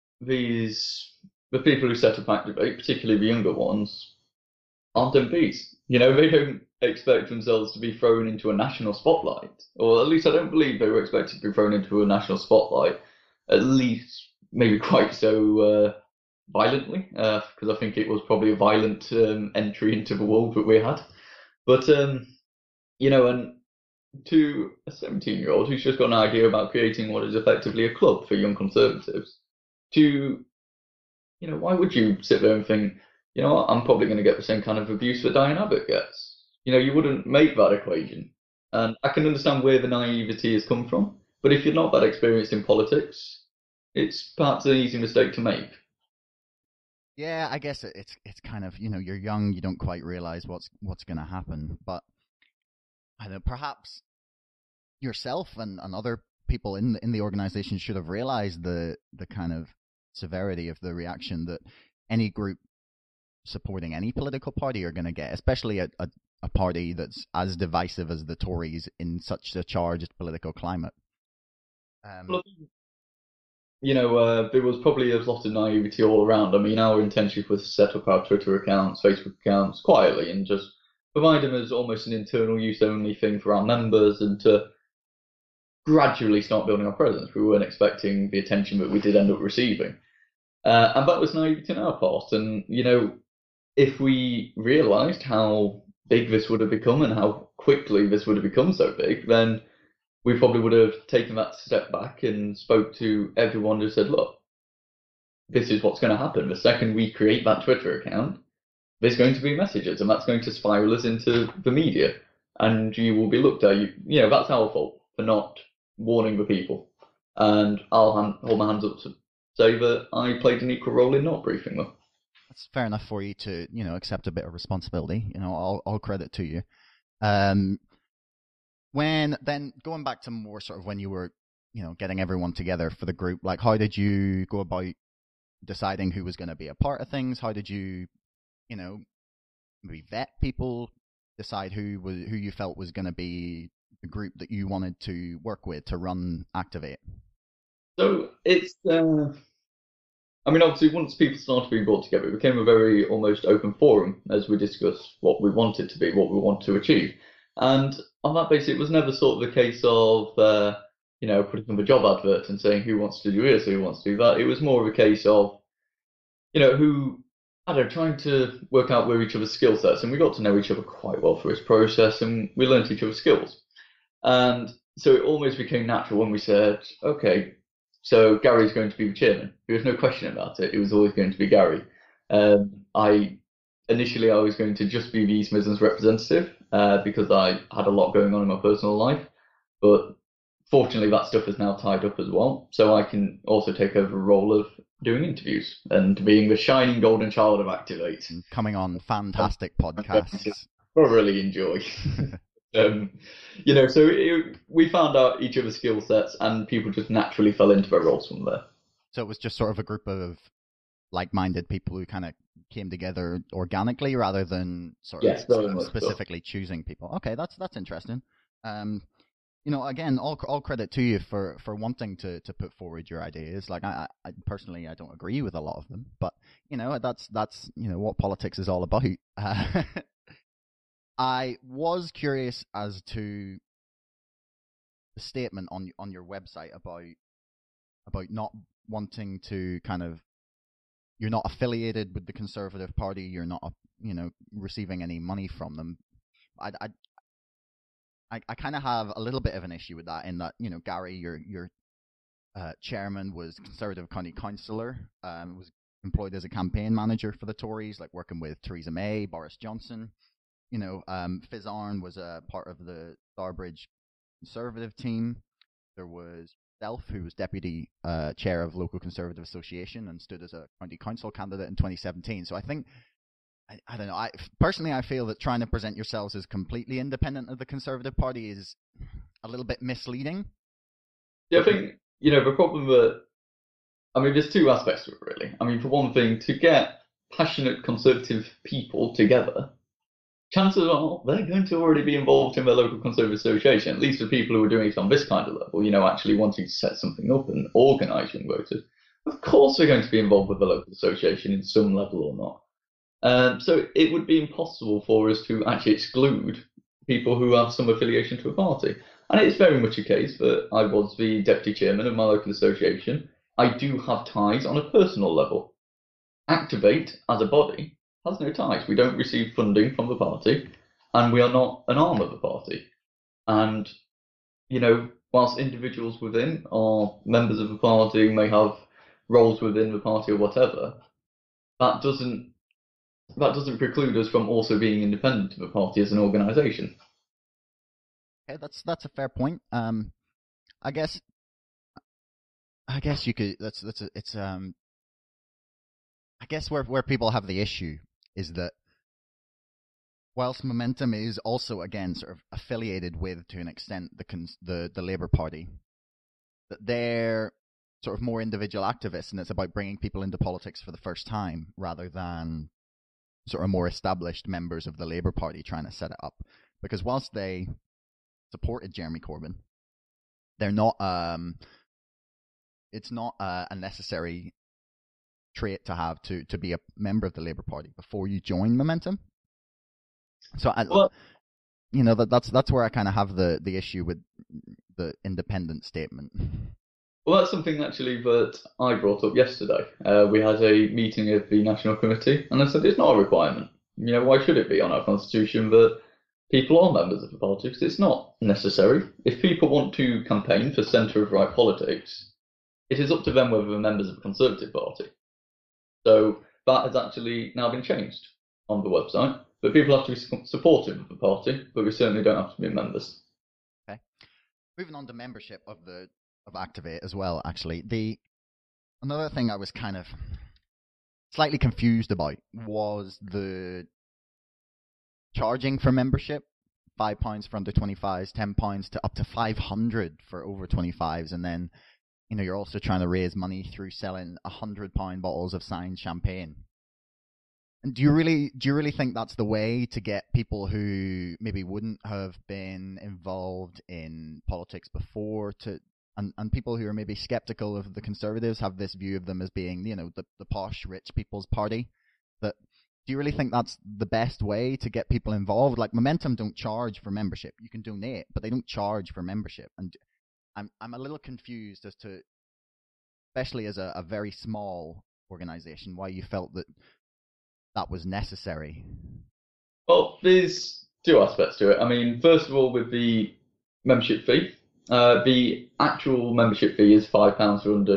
the people who set up Activate, particularly the younger ones, aren't MPs. They don't expect themselves to be thrown into a national spotlight, or at least I don't believe they were expected to be thrown into a national spotlight, at least maybe quite so violently, because I think it was probably a violent entry into the world that we had. But and to a 17-year-old who's just got an idea about creating what is effectively a club for young conservatives, why would you sit there and think, I'm probably going to get the same kind of abuse that Diane Abbott gets? You wouldn't make that equation. And I can understand where the naivety has come from, but if you're not that experienced in politics, it's perhaps an easy mistake to make. Yeah, I guess it's kind of, you're young, you don't quite realize what's going to happen, but I don't know, perhaps yourself and other people in the organization should have realized the kind of severity of the reaction that any group supporting any political party are going to get, especially a party that's as divisive as the Tories in such a charged political climate. There was probably a lot of naivety all around. I mean, our intention was to set up our Twitter accounts, Facebook accounts quietly and just provide them as almost an internal use only thing for our members and to gradually start building our presence. We weren't expecting the attention that we did end up receiving. And that was naivety on our part. And, if we realised how big this would have become and how quickly this would have become so big, then we probably would have taken that step back and spoke to everyone who said, look, this is what's going to happen. The second we create that Twitter account, there's going to be messages and that's going to spiral us into the media and you will be looked at. That's our fault for not warning the people. And I'll hold my hands up to say that I played an equal role in not briefing them. That's fair enough for you to, accept a bit of responsibility. All credit to you. When then going back to more sort of when you were, getting everyone together for the group, like how did you go about deciding who was going to be a part of things? How did you, maybe vet people, decide who you felt was going to be the group that you wanted to work with to run Activate? So it's, obviously once people started being brought together, it became a very almost open forum as we discussed what we wanted to be, what we want to achieve. And on that basis, it was never sort of the case of, putting up a job advert and saying who wants to do this, who wants to do that. It was more of a case of, trying to work out where each other's skill sets. And we got to know each other quite well through this process and we learned each other's skills. And so it almost became natural when we said, okay, so Gary's going to be the chairman. There was no question about it. It was always going to be Gary. Initially, I was going to just be the East Midlands representative because I had a lot going on in my personal life. But fortunately, that stuff is now tied up as well. So I can also take over the role of doing interviews and being the shining golden child of Activate. And coming on fantastic podcasts. I really enjoy. We found out each other's skill sets and people just naturally fell into their roles from there. So it was just sort of a group of like-minded people who kind of came together organically rather than sort of specifically choosing people. Okay, that's interesting. Again, all credit to you for wanting to put forward your ideas. Like I personally, I don't agree with a lot of them, but that's what politics is all about. I was curious as to the statement on your website about not wanting to kind of, you're not affiliated with the Conservative Party, you're not receiving any money from them. I kind of have a little bit of an issue with that in that Gary, your chairman, was Conservative County Councillor, was employed as a campaign manager for the Tories, like working with Theresa May, Boris Johnson. Fizz Arn was a part of the Starbridge Conservative team. There was Self, who was deputy chair of local Conservative association and stood as a county council candidate in 2017. So I think, I don't know, I feel that trying to present yourselves as completely independent of the Conservative Party is a little bit misleading. Yeah, I think, the problem that, there's two aspects to it, really. For one thing, to get passionate Conservative people together, chances are they're going to already be involved in their local Conservative association, at least the people who are doing it on this kind of level, actually wanting to set something up and organise young voters. Of course they're going to be involved with the local association in some level or not. So it would be impossible for us to actually exclude people who have some affiliation to a party. And it's very much a case that I was the deputy chairman of my local association. I do have ties on a personal level. Activate, as a body, has no ties. We don't receive funding from the party, and we are not an arm of the party. And, whilst individuals within are members of the party, may have roles within the party or whatever, that doesn't preclude us from also being independent of the party as an organisation. Okay, that's a fair point. I guess you could. I guess where people have the issue is that whilst Momentum is also again sort of affiliated with, to an extent, the Labour Party, that they're sort of more individual activists, and it's about bringing people into politics for the first time rather than sort of more established members of the Labour Party trying to set it up. Because whilst they supported Jeremy Corbyn, they're not. It's not a necessary trait to have to be a member of the Labour Party before you join Momentum. So that's where I kind of have the issue with the independent statement. Well, that's something actually that I brought up yesterday. We had a meeting of the National Committee, and I said it's not a requirement. Why should it be on our constitution that people are members of the party? Because it's not necessary. If people want to campaign for centre-of-right politics, it is up to them whether they're members of the Conservative Party. So that has actually now been changed on the website. But people have to be supportive of the party, but we certainly don't have to be members. Okay. Moving on to membership of Activate as well, actually. Another thing I was kind of slightly confused about was the charging for membership. £5 for under 25s, £10 to up to 500 for over 25s, and then you're also trying to raise money through selling £100 bottles of signed champagne. And do you really think that's the way to get people who maybe wouldn't have been involved in politics before and people who are maybe skeptical of the Conservatives have this view of them as being, the posh rich people's party? That do you really think that's the best way to get people involved? Like Momentum don't charge for membership. You can donate, but they don't charge for membership. And I'm a little confused as to, especially as a very small organisation, why you felt that was necessary. Well, there's two aspects to it. I mean, first of all, with the membership fee, the actual membership fee is £5 for under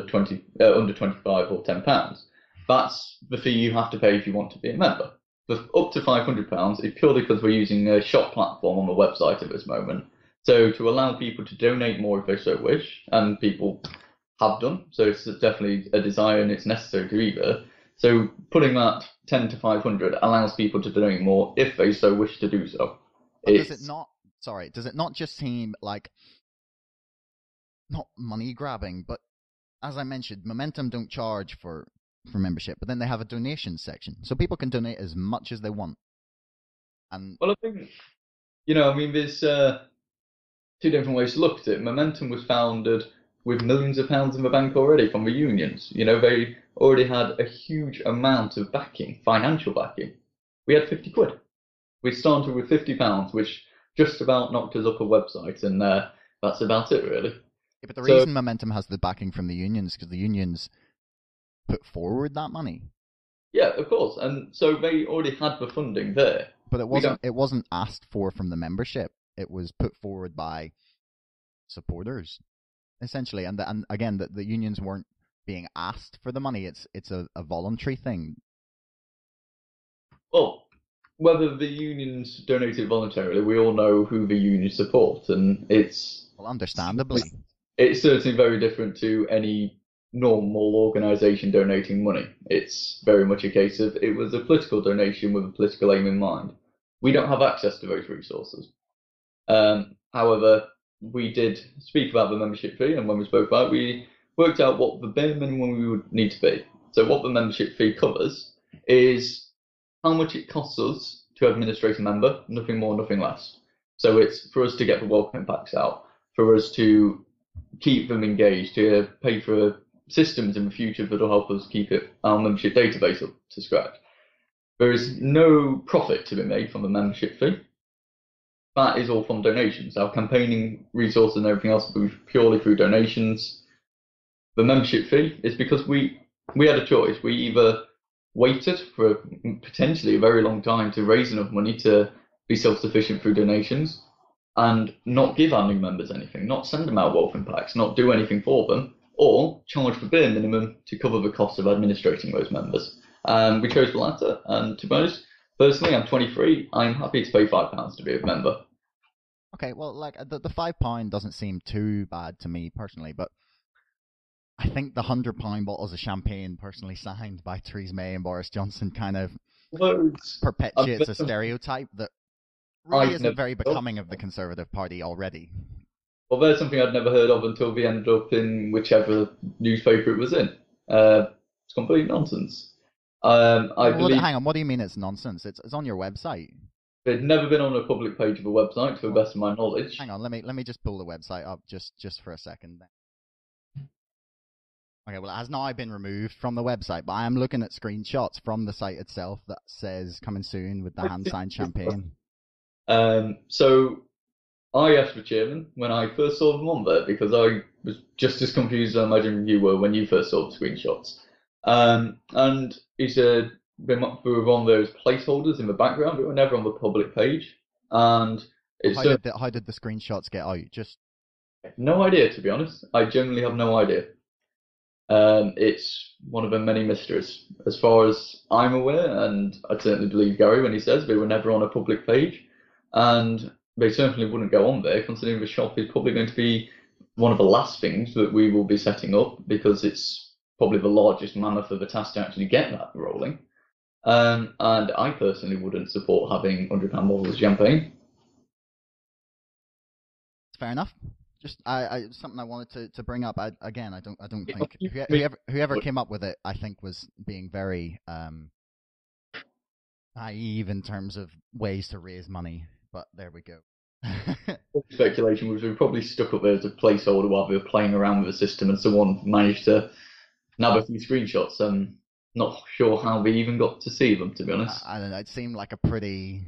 25 or £10. That's the fee you have to pay if you want to be a member. The up to £500 is purely because we're using a shop platform on the website at this moment. So to allow people to donate more if they so wish, and people have done, so it's definitely a desire and it's necessary to either. So putting that 10 to 500 allows people to donate more if they so wish to do so. Does it not just seem like, not money grabbing, but as I mentioned, Momentum don't charge for membership, but then they have a donation section, so people can donate as much as they want. And well, I think, there's two different ways to look at it. Momentum was founded with millions of pounds in the bank already from the unions. They already had a huge amount of backing, financial backing. We had 50 quid. We started with £50, which just about knocked us up a website, and that's about it, really. Yeah, but the reason Momentum has the backing from the unions is because the unions put forward that money. Yeah, of course, and so they already had the funding there. But it wasn't asked for from the membership. It was put forward by supporters, essentially, and again, the unions weren't being asked for the money. It's a voluntary thing. Well, whether the unions donated voluntarily, we all know who the unions support, and it's understandably, it's certainly very different to any normal organisation donating money. It's very much a case of it was a political donation with a political aim in mind. We don't have access to those resources. However, we did speak about the membership fee, and when we spoke about it, we worked out what the bare minimum we would need to be. So what the membership fee covers is how much it costs us to administrate a member, nothing more, nothing less. So it's for us to get the welcome packs out, for us to keep them engaged, to pay for systems in the future that will help us keep our membership database up to scratch. There is no profit to be made from the membership fee. That is all from donations. Our campaigning resources and everything else will be purely through donations. The membership fee is because we had a choice. We either waited for potentially a very long time to raise enough money to be self-sufficient through donations and not give our new members anything, not send them out welcome packs, not do anything for them, or charge the bare minimum to cover the cost of administrating those members. We chose the latter, and to be honest, personally, I'm 23. I'm happy to pay £5 to be a member. Okay, well, like the £5 doesn't seem too bad to me personally, but I think the £100 bottles of champagne, personally signed by Theresa May and Boris Johnson, kind of perpetuates a stereotype that really isn't very becoming of the Conservative Party already. Well, there's something I'd never heard of until we ended up in whichever newspaper it was in. It's complete nonsense. I believe. Hang on, what do you mean it's nonsense? It's on your website. It's never been on a public page of a website, to the best of my knowledge. Hang on, let me just pull the website up just for a second. Okay, well, it has now been removed from the website, but I am looking at screenshots from the site itself that says coming soon with the hand-signed champagne. So I asked the chairman when I first saw them on there, because I was just as confused as I imagine you were when you first saw the screenshots. And he said we were on those placeholders in the background, but were never on the public page. And how did the screenshots get out? Just no idea, to be honest. I genuinely have no idea. It's one of the many mysteries. As far as I'm aware, and I certainly believe Gary when he says they were never on a public page, and they certainly wouldn't go on there, considering the shop is probably going to be one of the last things that we will be setting up, because it's probably the largest mammoth of a task to actually get that rolling. And I personally wouldn't support having £100 bottles of champagne. Fair enough. Just something I wanted to bring up. I don't think whoever came up with it, I think, was being very naive in terms of ways to raise money. But there we go. Speculation was we probably stuck up there as a placeholder while we were playing around with the system, and someone managed to nab a few screenshots. Not sure how we even got to see them, to be honest. I don't know. It seemed like a pretty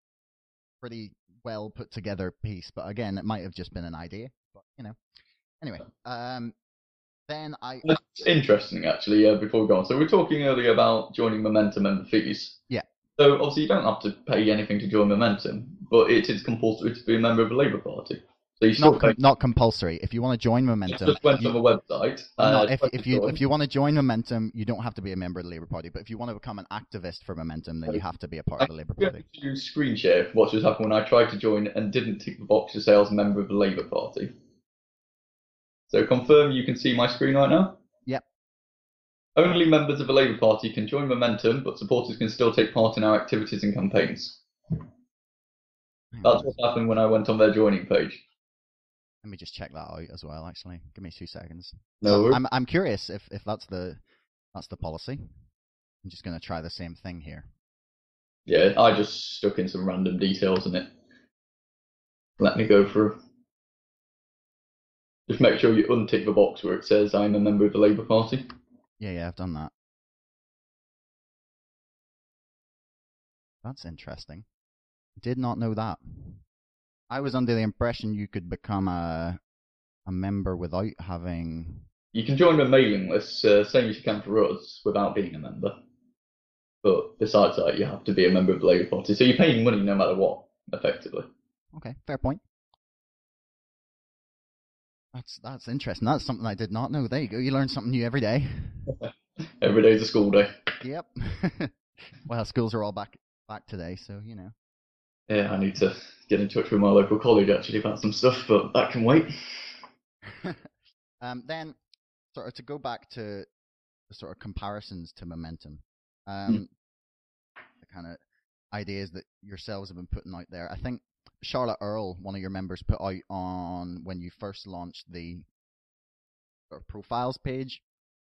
well put together piece, but again, it might have just been an idea. But anyway, then It's interesting, actually. Before we go on, so we were talking earlier about joining Momentum and the fees. Yeah. So obviously you don't have to pay anything to join Momentum, but it is compulsory to be a member of the Labour Party. So you not compulsory. If you want to join Momentum, just went on the website. If you want to join Momentum, you don't have to be a member of the Labour Party. But if you want to become an activist for Momentum, then you have to be a part of the Labour Party. To screen share what just happened when I tried to join and didn't tick the box to say I was a member of the Labour Party. So confirm you can see my screen right now? Yep. Only members of the Labour Party can join Momentum, but supporters can still take part in our activities and campaigns. That's what happened when I went on their joining page. Let me just check that out as well. Actually, give me 2 seconds. No, I'm curious if that's the policy. I'm just going to try the same thing here. Yeah, I just stuck in some random details in it. Let me go through. Just make sure you untick the box where it says I'm a member of the Labour Party. Yeah, I've done that. That's interesting. Did not know that. I was under the impression you could become a member without having... You can join the mailing list, same as you can for us, without being a member. But besides that, you have to be a member of the Labour Party. So you're paying money no matter what, effectively. Okay, fair point. That's interesting. That's something I did not know. There you go. You learn something new every day. Every day's a school day. Yep. Well, schools are all back today, so Yeah, I need to get in touch with my local college actually about some stuff, but that can wait. Then, sort of to go back to the sort of comparisons to Momentum, the kind of ideas that yourselves have been putting out there. I think Charlotte Earle, one of your members, put out on when you first launched the sort of profiles page.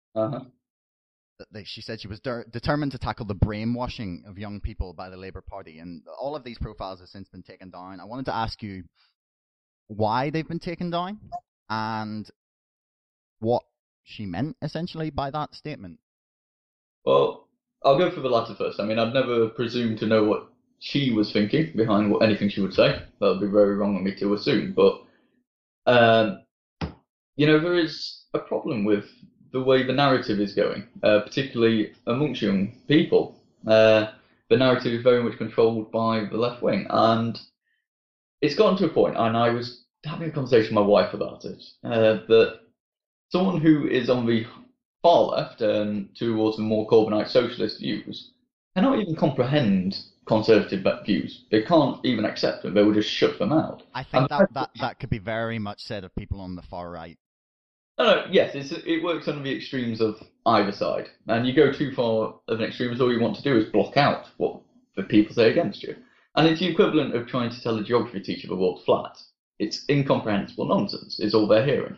She said she was determined to tackle the brainwashing of young people by the Labour Party, and all of these profiles have since been taken down. I wanted to ask you why they've been taken down and what she meant essentially by that statement. Well, I'll go for the latter first. I mean, I'd never presume to know what she was thinking behind anything she would say. That would be very wrong of me to assume. But, there is a problem with the way the narrative is going, particularly amongst young people. The narrative is very much controlled by the left wing, and it's gotten to a point, and I was having a conversation with my wife about it, that someone who is on the far left and towards the more Corbynite socialist views cannot even comprehend conservative views. They can't even accept them. They will just shut them out. I think that could be very much said of people on the far right. No, yes, it works on the extremes of either side. And you go too far of an extreme, all you want to do is block out what the people say against you. And it's the equivalent of trying to tell a geography teacher the world's flat. It's incomprehensible nonsense, is all they're hearing.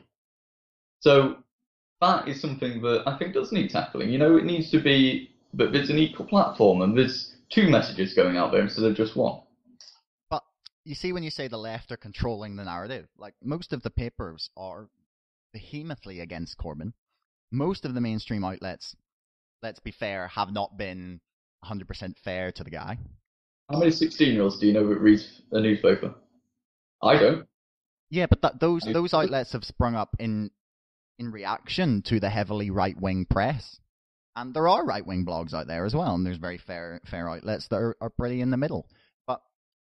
So that is something that I think does need tackling. It needs to be that there's an equal platform and there's two messages going out there instead of just one. But you see, when you say the left are controlling the narrative, like most of the papers are vehemently against Corbyn. Most of the mainstream outlets, let's be fair, have not been 100% fair to the guy. How many 16-year-olds do you know that reads a newspaper? I don't. Yeah, but those outlets have sprung up in reaction to the heavily right-wing press. And there are right-wing blogs out there as well, and there's very fair outlets that are pretty in the middle. But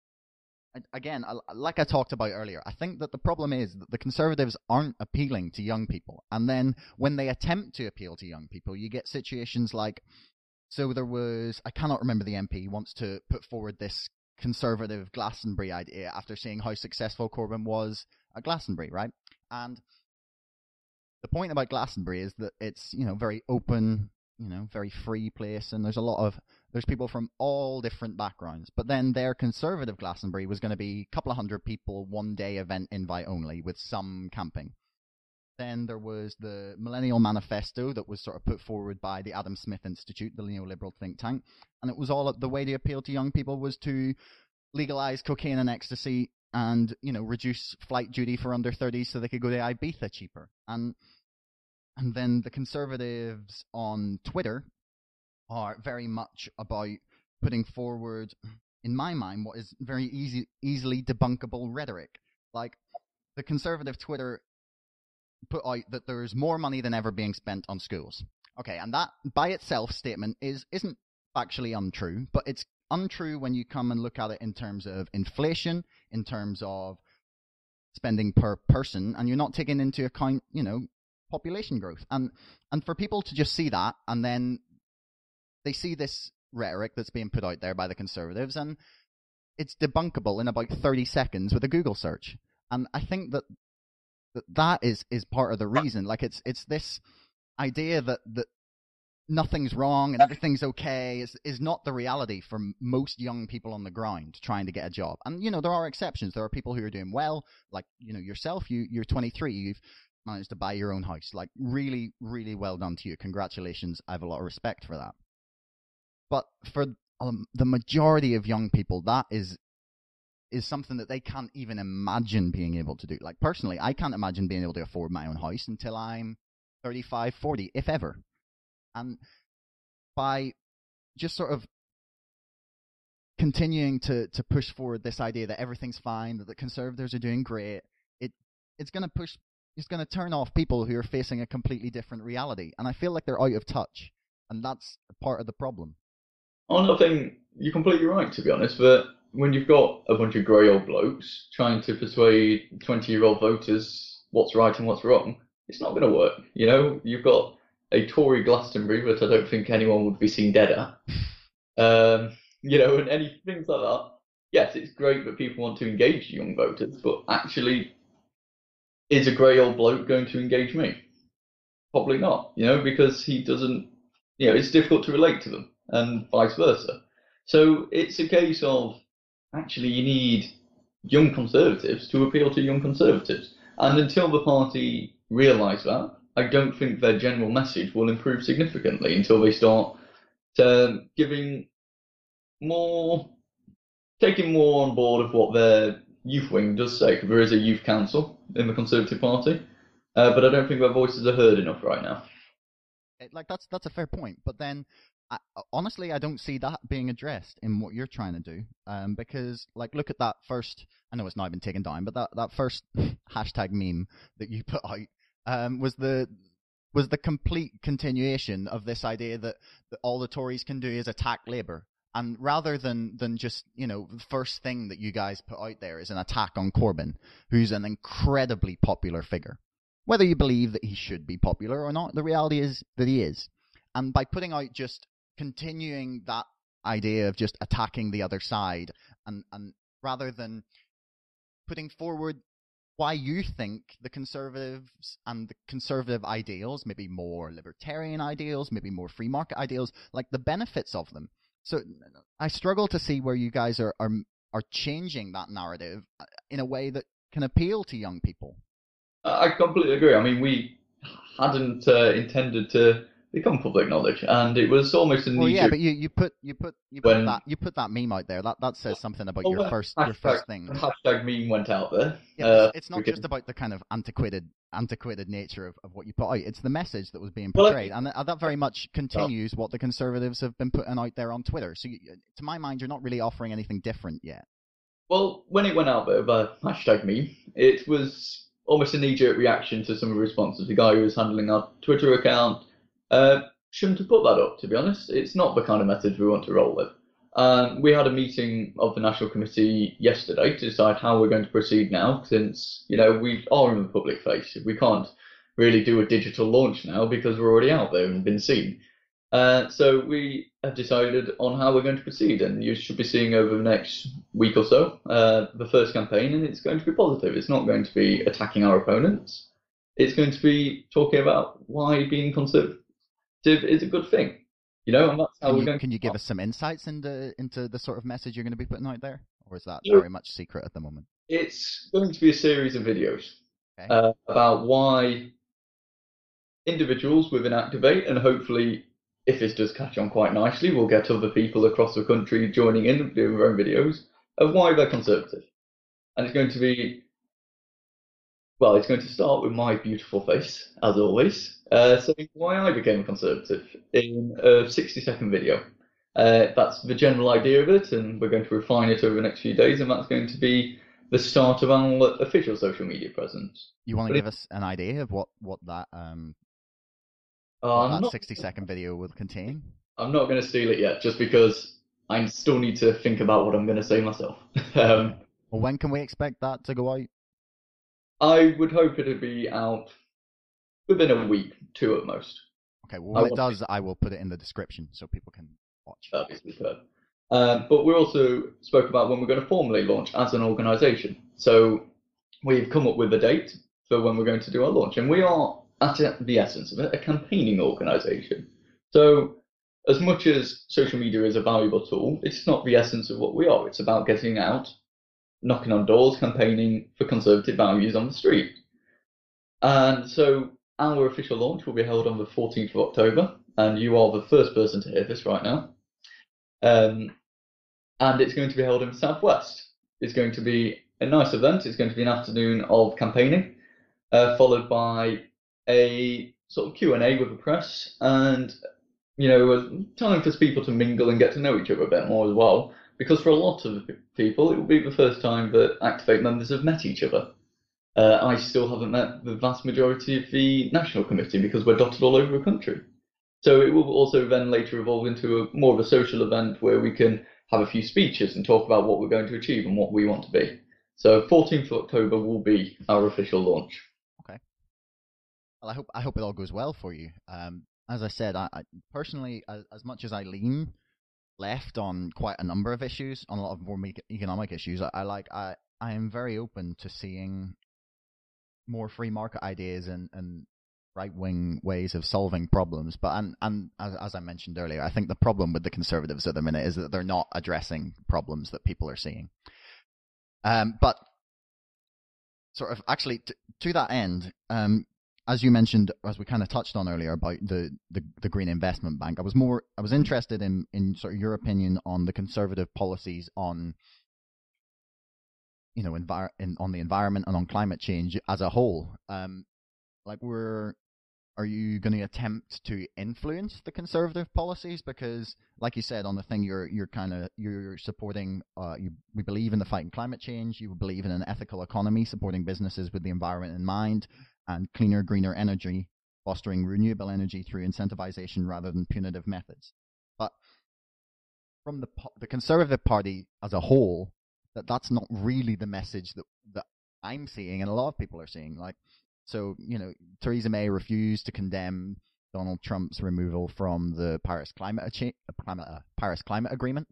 again, like I talked about earlier, I think that the problem is that the Conservatives aren't appealing to young people. And then when they attempt to appeal to young people, you get situations like, so there was, I cannot remember the MP, wants to put forward this conservative Glastonbury idea after seeing how successful Corbyn was at Glastonbury, right? And the point about Glastonbury is that it's, very open, very free place, and there's people from all different backgrounds. But then their conservative Glastonbury was going to be a couple of hundred people, 1 day event, invite only, with some camping. Then there was the Millennial Manifesto that was sort of put forward by the Adam Smith Institute, the neoliberal think tank, and it was all the way to appeal to young people was to legalize cocaine and ecstasy and, reduce flight duty for under 30s so they could go to Ibiza cheaper. And then the Conservatives on Twitter are very much about putting forward, in my mind, what is very easily debunkable rhetoric. Like, the Conservative Twitter put out that there's more money than ever being spent on schools. Okay, and that by itself statement isn't factually untrue, but it's untrue when you come and look at it in terms of inflation, in terms of spending per person, and you're not taking into account, population growth. And for people to just see that, and then they see this rhetoric that's being put out there by the Conservatives, and it's debunkable in about 30 seconds with a Google search. And I think that is part of the reason. Like, it's this idea that nothing's wrong and everything's okay is not the reality for most young people on the ground trying to get a job. And, there are exceptions. There are people who are doing well, like, yourself, you're 23, you've managed to buy your own house. Like, really, really well done to you. Congratulations. I have a lot of respect for that. But for the majority of young people, that is something that they can't even imagine being able to do. Like, personally, I can't imagine being able to afford my own house until I'm 35, 40, if ever. And by just sort of continuing to push forward this idea that everything's fine, that the Conservatives are doing great, it's going to turn off people who are facing a completely different reality. And I feel like they're out of touch. And that's part of the problem. I think you're completely right, to be honest, but when you've got a bunch of grey old blokes trying to persuade 20-year-old voters what's right and what's wrong, it's not going to work. You've got a Tory Glastonbury that I don't think anyone would be seen dead at. And any things like that. Yes, it's great that people want to engage young voters, but actually, is a grey old bloke going to engage me? Probably not, because he doesn't, it's difficult to relate to them, and vice versa. So it's a case of, actually, you need young Conservatives to appeal to young Conservatives. And until the party realise that, I don't think their general message will improve significantly until they start taking more on board of what their youth wing does say. There is a youth council in the Conservative Party, but I don't think their voices are heard enough right now. That's a fair point, but then honestly, I don't see that being addressed in what you're trying to do, because look at that first. I know it's now been taken down, but that first hashtag meme that you put out was the was the complete continuation of this idea that all the Tories can do is attack Labour. And rather than just, the first thing that you guys put out there is an attack on Corbyn, who's an incredibly popular figure. Whether you believe that he should be popular or not, the reality is that he is. And by putting out just continuing that idea of just attacking the other side, and rather than putting forward why you think the Conservatives and the Conservative ideals, maybe more libertarian ideals, maybe more free market ideals, like the benefits of them. So I struggle to see where you guys are changing that narrative in a way that can appeal to young people. I completely agree. I mean, we hadn't intended to become public knowledge, and it was almost a knee-jerk. Well, yeah, but you put that meme out there. That says something about your first thing. Hashtag meme went out there. Yeah, it's not just about the kind of antiquated nature of what you put out. It's the message that was being portrayed, and that very much continues what the Conservatives have been putting out there on Twitter. So, to my mind, you're not really offering anything different yet. Well, when it went out there by hashtag meme, it was almost a knee-jerk reaction to some of the responses. The guy who was handling our Twitter account shouldn't have put that up, to be honest. It's not the kind of message we want to roll with. We had a meeting of the National Committee yesterday to decide how we're going to proceed now, since, we are in the public face. We can't really do a digital launch now because we're already out there and been seen. So we have decided on how we're going to proceed, and you should be seeing over the next week or so the first campaign, and it's going to be positive. It's not going to be attacking our opponents. It's going to be talking about why being conservative is a good thing. And that's how we're going. Can you give us some insights into the sort of message you're going to be putting out there, or is that very much secret at the moment? It's going to be a series of videos about why individuals within Activate, and hopefully, if this does catch on quite nicely, we'll get other people across the country joining in and doing their own videos of why they're conservative. And it's going to be, it's going to start with my beautiful face, as always, saying why I became a Conservative in a 60-second video. That's the general idea of it, and we're going to refine it over the next few days, and that's going to be the start of our official social media presence. You want to give us an idea of what that 60-second video will contain? I'm not going to steal it yet, just because I still need to think about what I'm going to say myself. Well, when can we expect that to go out? I would hope it'd be out within a week, 2 at most. Okay, well, when it does, I will put it in the description so people can watch. That'd be superb. But we also spoke about when we're going to formally launch as an organisation. So we've come up with a date for when we're going to do our launch, and we are, at the essence of it, a campaigning organisation. So as much as social media is a valuable tool, it's not the essence of what we are. It's about getting out, knocking on doors, campaigning for Conservative values on the street. And so our official launch will be held on the 14th of October, and you are the first person to hear this right now. And it's going to be held in the Southwest. It's going to be a nice event. It's going to be an afternoon of campaigning, followed by a sort of Q&A with the press, and a time for people to mingle and get to know each other a bit more as well. Because for a lot of people, it will be the first time that Activate members have met each other. I still haven't met the vast majority of the National Committee because we're dotted all over the country. So it will also then later evolve into more of a social event where we can have a few speeches and talk about what we're going to achieve and what we want to be. So 14th of October will be our official launch. Okay. Well, I hope it all goes well for you. As I said, I personally, as much as I lean left on quite a number of issues, on a lot of more economic issues, I am very open to seeing more free market ideas and right-wing ways of solving problems. But as I mentioned earlier, I think the problem with the Conservatives at the minute is that they're not addressing problems that people are seeing. But sort of actually to that end, as you mentioned, as we kind of touched on earlier about the Green Investment Bank, I was interested in sort of your opinion on the Conservative policies on on the environment and on climate change as a whole. Are you going to attempt to influence the Conservative policies? Because, like you said on the thing, you're supporting. We believe in the fight in climate change. You believe in an ethical economy, supporting businesses with the environment in mind, and cleaner, greener energy. fostering renewable energy through incentivization rather than punitive methods. But from the Conservative Party as a whole, that's not really the message that I'm seeing and a lot of people are seeing. Like, so, Theresa May refused to condemn Donald Trump's removal from the Paris Climate Agreement.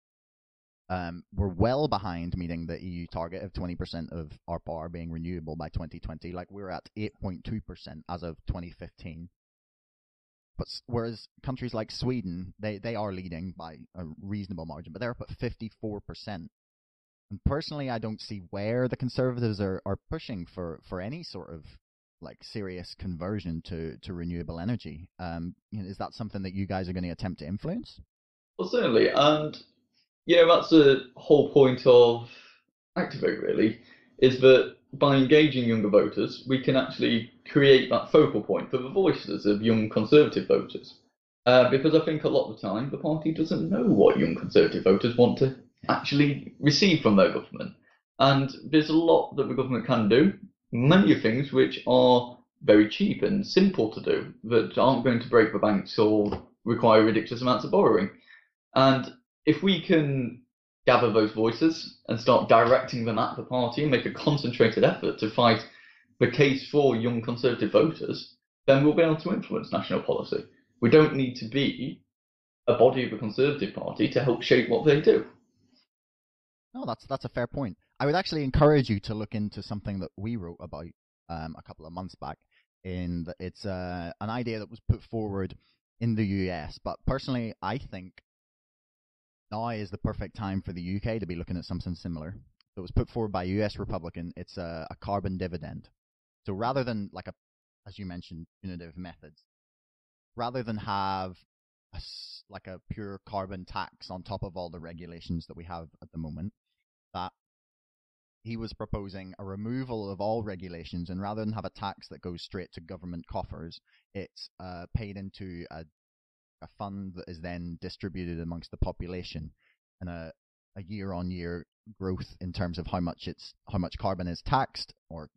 We're well behind meeting the EU target of 20% of our power being renewable by 2020. Like, we're at 8.2% as of 2015. But whereas countries like Sweden, they are leading by a reasonable margin, but they're up at 54%. And personally, I don't see where the Conservatives are pushing for any sort of like serious conversion to renewable energy. Is that something that you guys are going to attempt to influence? Well, certainly, and that's the whole point of Activate, really, is that by engaging younger voters, we can actually create that focal point for the voices of young Conservative voters. Because I think a lot of the time the party doesn't know what young Conservative voters want to actually receive from their government. And there's a lot that the government can do, many of things which are very cheap and simple to do, that aren't going to break the banks or require ridiculous amounts of borrowing. And if we can gather those voices and start directing them at the party and make a concentrated effort to fight the case for young Conservative voters, then we'll be able to influence national policy. We don't need to be a body of the Conservative Party to help shape what they do. No, that's a fair point. I would actually encourage you to look into something that we wrote about a couple of months back. It's an idea that was put forward in the US, but personally, I think now is the perfect time for the UK to be looking at something similar. So it was put forward by a US Republican. It's a carbon dividend. So rather than as you mentioned, punitive methods, rather than have a pure carbon tax on top of all the regulations that we have at the moment, that he was proposing a removal of all regulations, and rather than have a tax that goes straight to government coffers, it's paid into a fund that is then distributed amongst the population, and a year-on-year growth in terms of how much carbon is taxed, or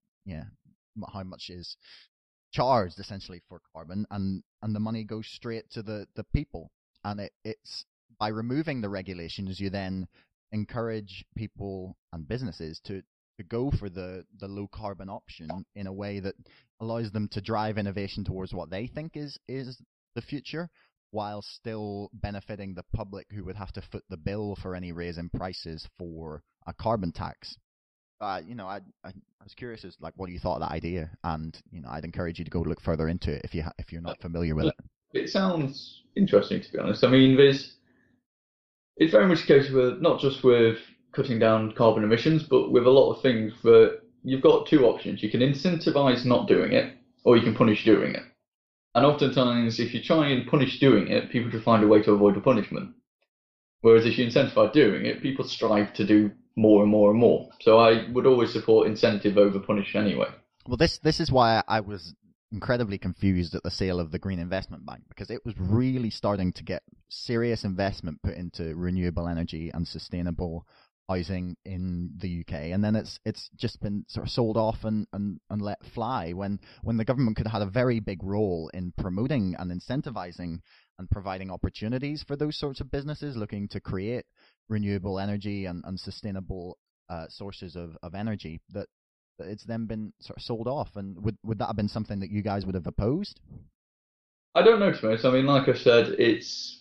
how much is charged essentially for carbon, and the money goes straight to the people. And it's by removing the regulations, you then encourage people and businesses to go for the low carbon option in a way that allows them to drive innovation towards what they think is the future, while still benefiting the public who would have to foot the bill for any raise in prices for a carbon tax. I was curious as what you thought of that idea, and I'd encourage you to go look further into it if you're not familiar with it. It sounds interesting, to be honest. I mean, it's very much a case with not just with cutting down carbon emissions, but with a lot of things that you've got two options. You can incentivize not doing it, or you can punish doing it. And oftentimes, if you try and punish doing it, people just find a way to avoid the punishment. Whereas if you incentivize doing it, people strive to do more and more and more. So I would always support incentive over punish anyway. Well, this is why I was incredibly confused at the sale of the Green Investment Bank, because it was really starting to get serious investment put into renewable energy and sustainable housing in the UK, and then it's just been sort of sold off and let fly when the government could have had a very big role in promoting and incentivizing and providing opportunities for those sorts of businesses looking to create renewable energy and sustainable sources of energy. That it's then been sort of sold off. And would that have been something that you guys would have opposed? I don't know, to be honest. I mean, like I said, it's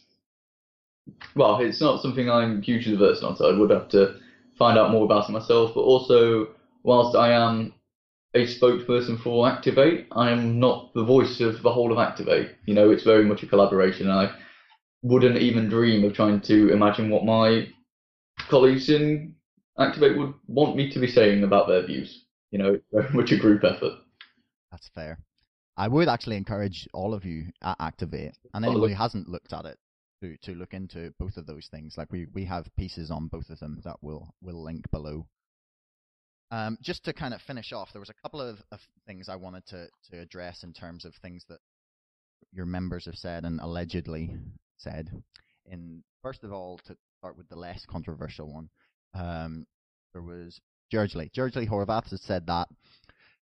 not something I'm hugely versed on, so I would have to find out more about it myself. But also, whilst I am a spokesperson for Activate, I am not the voice of the whole of Activate. It's very much a collaboration, and I wouldn't even dream of trying to imagine what my colleagues in Activate would want me to be saying about their views. It's very much a group effort. That's fair. I would actually encourage all of you at Activate, and anyone who hasn't looked at it, to look into both of those things. Like we have pieces on both of them that we'll link below. Just to kind of finish off, there was a couple of things I wanted to address in terms of things that your members have said and allegedly said. First of all, to start with the less controversial one, there was George Lee Horvath has said that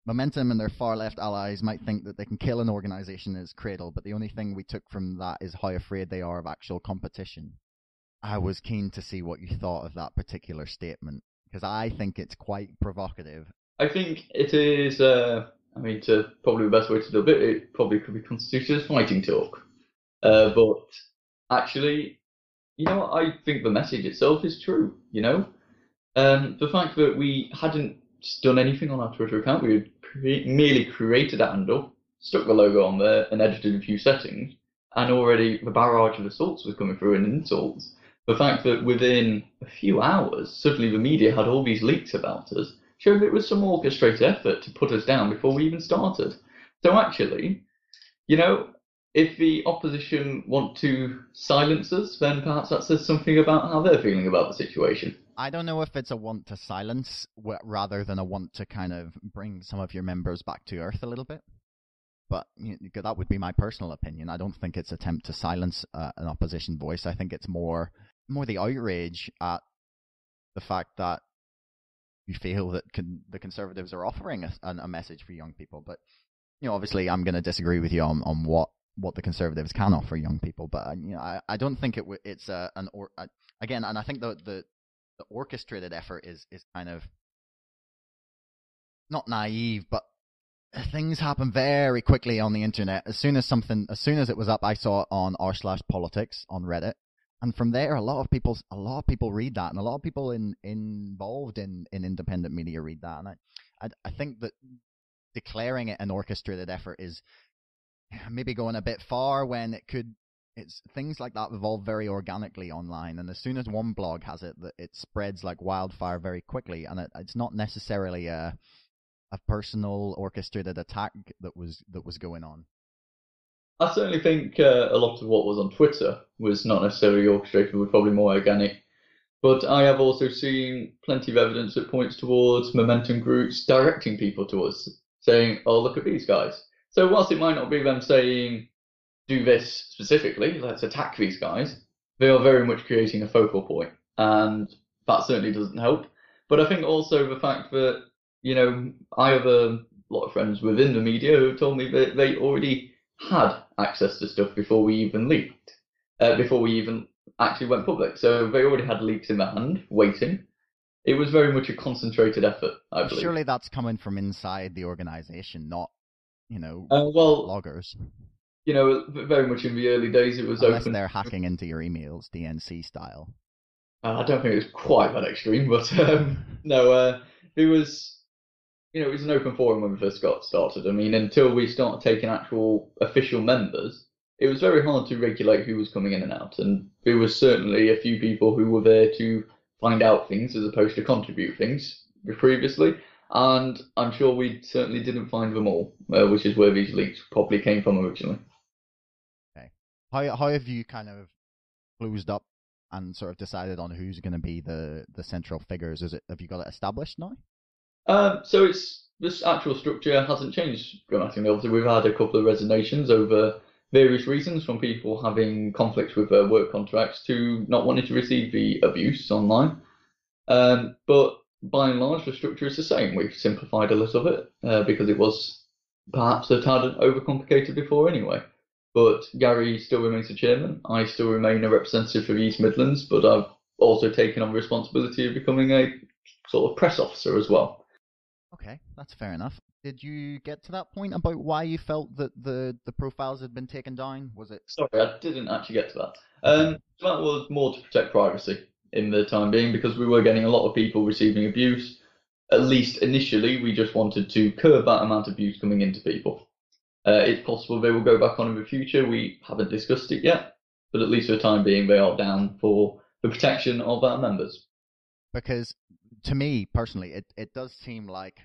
Momentum and their far-left allies might think that they can kill an organization in its cradle, but the only thing we took from that is how afraid they are of actual competition. I was keen to see what you thought of that particular statement, because I think it's quite provocative. I think it is, probably the best way to do it probably could be constituted as fighting talk. But actually, I think the message itself is true, the fact that we hadn't done anything on our Twitter account, we had merely created a handle, stuck the logo on there, and edited a few settings, and already the barrage of assaults was coming through and insults. The fact that within a few hours, suddenly the media had all these leaks about us, showed that it was some orchestrated effort to put us down before we even started. So actually, if the opposition want to silence us, then perhaps that says something about how they're feeling about the situation. I don't know if it's a want to silence rather than a want to kind of bring some of your members back to earth a little bit. But that would be my personal opinion. I don't think it's an attempt to silence an opposition voice. I think it's more the outrage at the fact that you feel that the Conservatives are offering a message for young people. But obviously, I'm going to disagree with you on what the Conservatives can offer young people. But I don't think it's again, and I think the orchestrated effort is kind of not naive, but things happen very quickly on the internet. As soon as it was up, I saw it on r/politics on Reddit, and from there, a lot of people read that, and a lot of people involved in independent media read that, and I think that declaring it an orchestrated effort is maybe going a bit far when it's things like that evolve very organically online, and as soon as one blog has it spreads like wildfire very quickly, and it's not necessarily a personal orchestrated attack that was going on. I certainly think a lot of what was on Twitter was not necessarily orchestrated, was probably more organic. But I have also seen plenty of evidence that points towards momentum groups directing people to us, saying, oh, look at these guys. So whilst it might not be them saying, do this specifically, let's attack these guys, they are very much creating a focal point, and that certainly doesn't help. But I think also the fact that, I have a lot of friends within the media who told me that they already had access to stuff before we even leaked, before we even actually went public. So they already had leaks in their hand, waiting. It was very much a concentrated effort, I believe. Surely that's coming from inside the organization, not, bloggers. Very much in the early days it was Unless open. They're hacking into your emails, DNC style. I don't think it was quite that extreme, but no, it was... it was an open forum when we first got started. I mean, until we started taking actual official members, it was very hard to regulate who was coming in and out. And there was certainly a few people who were there to find out things as opposed to contribute things previously. And I'm sure we certainly didn't find them all, which is where these leaks probably came from originally. Okay. How have you kind of closed up and sort of decided on who's going to be the central figures? Have you got it established now? So this actual structure hasn't changed dramatically. Obviously, we've had a couple of resignations over various reasons, from people having conflicts with their work contracts to not wanting to receive the abuse online. But by and large, the structure is the same. We've simplified a little bit because it was perhaps a tad overcomplicated before anyway. But Gary still remains the chairman. I still remain a representative for the East Midlands, but I've also taken on the responsibility of becoming a sort of press officer as well. Okay, that's fair enough. Did you get to that point about why you felt that the profiles had been taken down? Was it? Sorry, I didn't actually get to that. That was more to protect privacy in the time being, because we were getting a lot of people receiving abuse. At least initially, we just wanted to curb that amount of abuse coming into people. It's possible they will go back on in the future. We haven't discussed it yet, but at least for the time being, they are down for the protection of our members. Because to me personally, it does seem like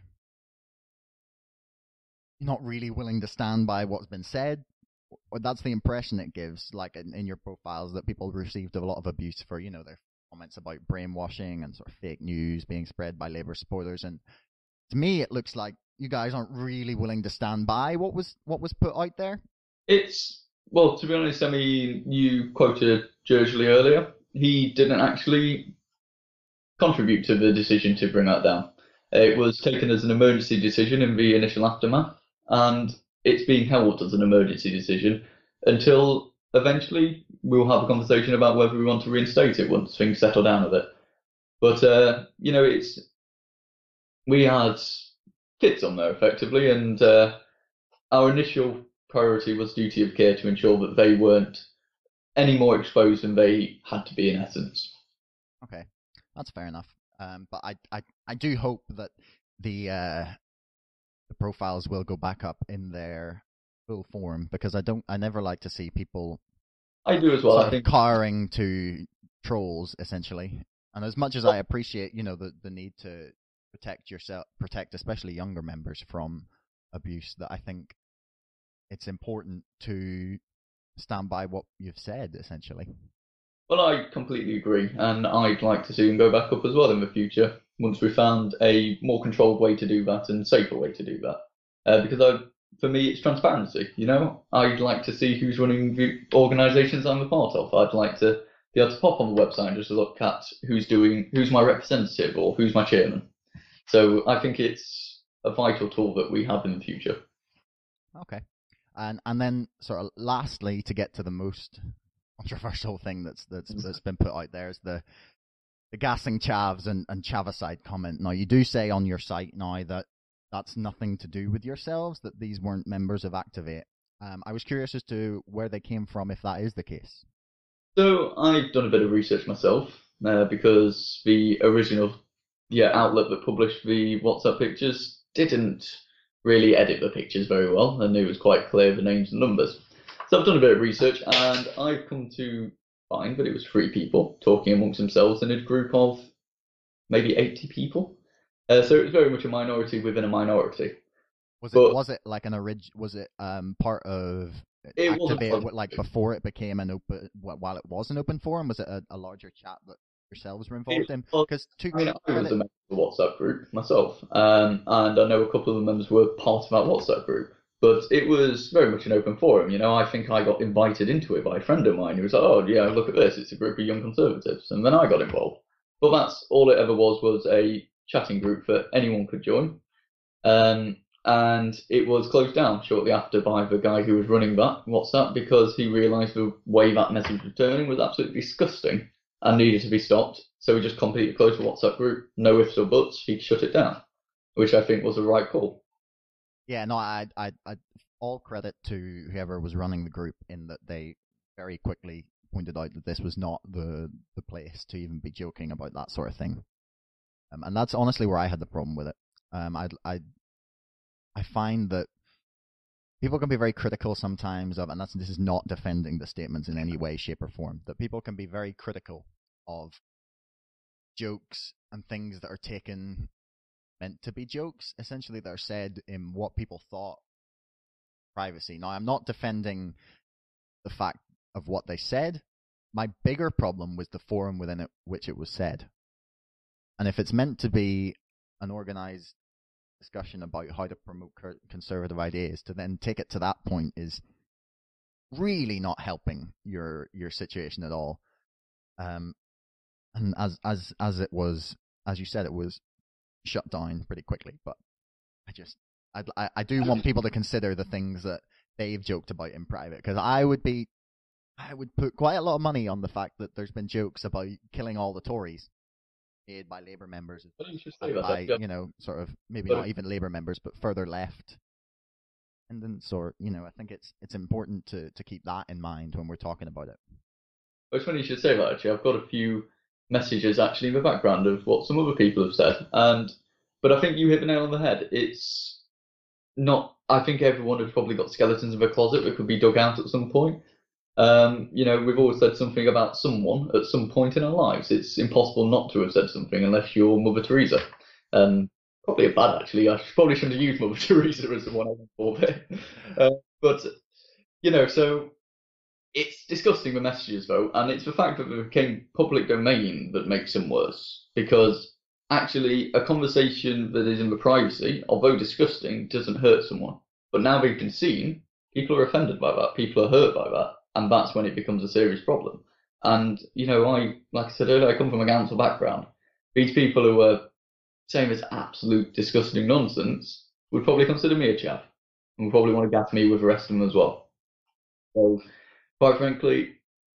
you're not really willing to stand by what's been said. Or that's the impression it gives, like in your profiles, that people received a lot of abuse for, their comments about brainwashing and sort of fake news being spread by Labour supporters. And to me, it looks like you guys aren't really willing to stand by what was put out there. Well, to be honest, I mean, you quoted Jersley earlier. He didn't actually contribute to the decision to bring that down. It was taken as an emergency decision in the initial aftermath, and it's being held as an emergency decision until eventually we'll have a conversation about whether we want to reinstate it once things settle down a bit. But we had kids on there effectively, and our initial priority was duty of care to ensure that they weren't any more exposed than they had to be in essence. Okay, that's fair enough. But I do hope that the profiles will go back up in their full form, because I never like to see people. I do as well. I think cowering to trolls essentially. And as much as I appreciate, the need to protect especially younger members from abuse, that I think it's important to stand by what you've said, essentially. Well, I completely agree, and I'd like to see them go back up as well in the future once we found a more controlled way to do that and safer way to do that. Because for me, it's transparency. I'd like to see who's running the organisations I'm a part of. I'd like to be able to pop on the website and just look at who's my representative or who's my chairman. So I think it's a vital tool that we have in the future. Okay. And then sort of lastly, to get to the most controversial thing that's been put out there, is the gassing chavs and chavicide comment. Now, you do say on your site now that that's nothing to do with yourselves, that these weren't members of Activate. I was curious as to where they came from, if that is the case. So I've done a bit of research myself, because the original outlet that published the WhatsApp pictures didn't really edit the pictures very well, and it was quite clear the names and numbers. So I've done a bit of research, and I've come to find that it was 3 people talking amongst themselves in a group of maybe 80 people. So it was very much a minority within a minority. Was it like an was it part of Activate, like before it became an open, while it was an open forum? Was it a larger chat that yourselves were involved in? Because I was a member of the WhatsApp group myself, and I know a couple of the members were part of that WhatsApp group, but it was very much an open forum. I think I got invited into it by a friend of mine who was like, "Oh yeah, look at this, it's a group of young conservatives," and then I got involved. But that's all it ever was a chatting group that anyone could join. And it was closed down shortly after by the guy who was running that WhatsApp, because he realised the way that message was turning was absolutely disgusting and needed to be stopped. So he just completely closed the WhatsApp group. No ifs or buts. He shut it down, which I think was the right call. Yeah, no, I all credit to whoever was running the group, in that they very quickly pointed out that this was not the place to even be joking about that sort of thing. And that's honestly where I had the problem with it. I find that people can be very critical sometimes of, and this is not defending the statements in any way, shape, or form, that people can be very critical of jokes and things that are meant to be jokes, essentially, that are said in what people thought privacy. Now, I'm not defending the fact of what they said. My bigger problem was the forum within which it was said. And if it's meant to be an organized discussion about how to promote conservative ideas, to then take it to that point is really not helping your situation at all. And as it was, as you said, it was shut down pretty quickly. But I do want people to consider the things that they've joked about in private, because I would put quite a lot of money on the fact that there's been jokes about killing all the Tories made by Labour members, by, sort of, maybe not even Labour members, but further left. And then I think it's important to keep that in mind when we're talking about it. It's funny you should say that, actually. I've got a few messages actually in the background of what some other people have said, but I think you hit the nail on the head. It's not, I think everyone has probably got skeletons in their closet that could be dug out at some point. We've always said something about someone at some point in our lives. It's impossible not to have said something unless you're Mother Teresa. Probably a bad, actually. I probably shouldn't have used Mother Teresa as the one I went for there. But so it's disgusting, the messages, though, and it's the fact that they became public domain that makes them worse. Because actually, a conversation that is in the privacy, although disgusting, doesn't hurt someone. But now they've been seen, people are offended by that, people are hurt by that. And that's when it becomes a serious problem. And, like I said earlier, I come from a council background. These people who are same as absolute disgusting nonsense, would probably consider me a chav, and would probably want to gas me with the rest of them as well. So, quite frankly,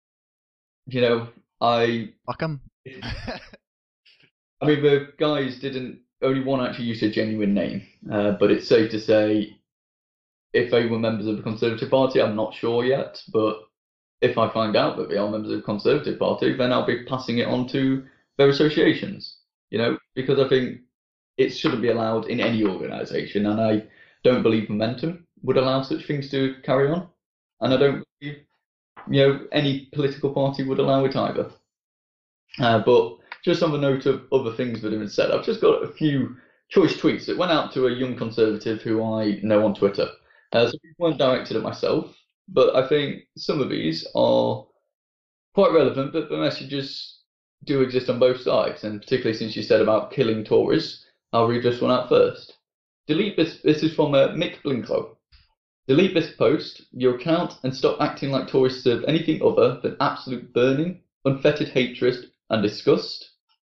Fuck 'em. I mean, the guys didn't. Only one actually used a genuine name, but it's safe to say if they were members of the Conservative Party, I'm not sure yet, but if I find out that they are members of the Conservative Party, then I'll be passing it on to their associations, because I think it shouldn't be allowed in any organisation, and I don't believe Momentum would allow such things to carry on, and I don't believe, any political party would allow it either. But just on the note of other things that have been said, I've just got a few choice tweets that went out to a young Conservative who I know on Twitter. So these weren't directed at myself, but I think some of these are quite relevant, but the messages do exist on both sides, and particularly since you said about killing Tories, I'll read this one out first. Delete this. This is from Mick Blinklow. Delete this post, your account, and stop acting like Tories serve anything other than absolute burning, unfettered hatred and disgust.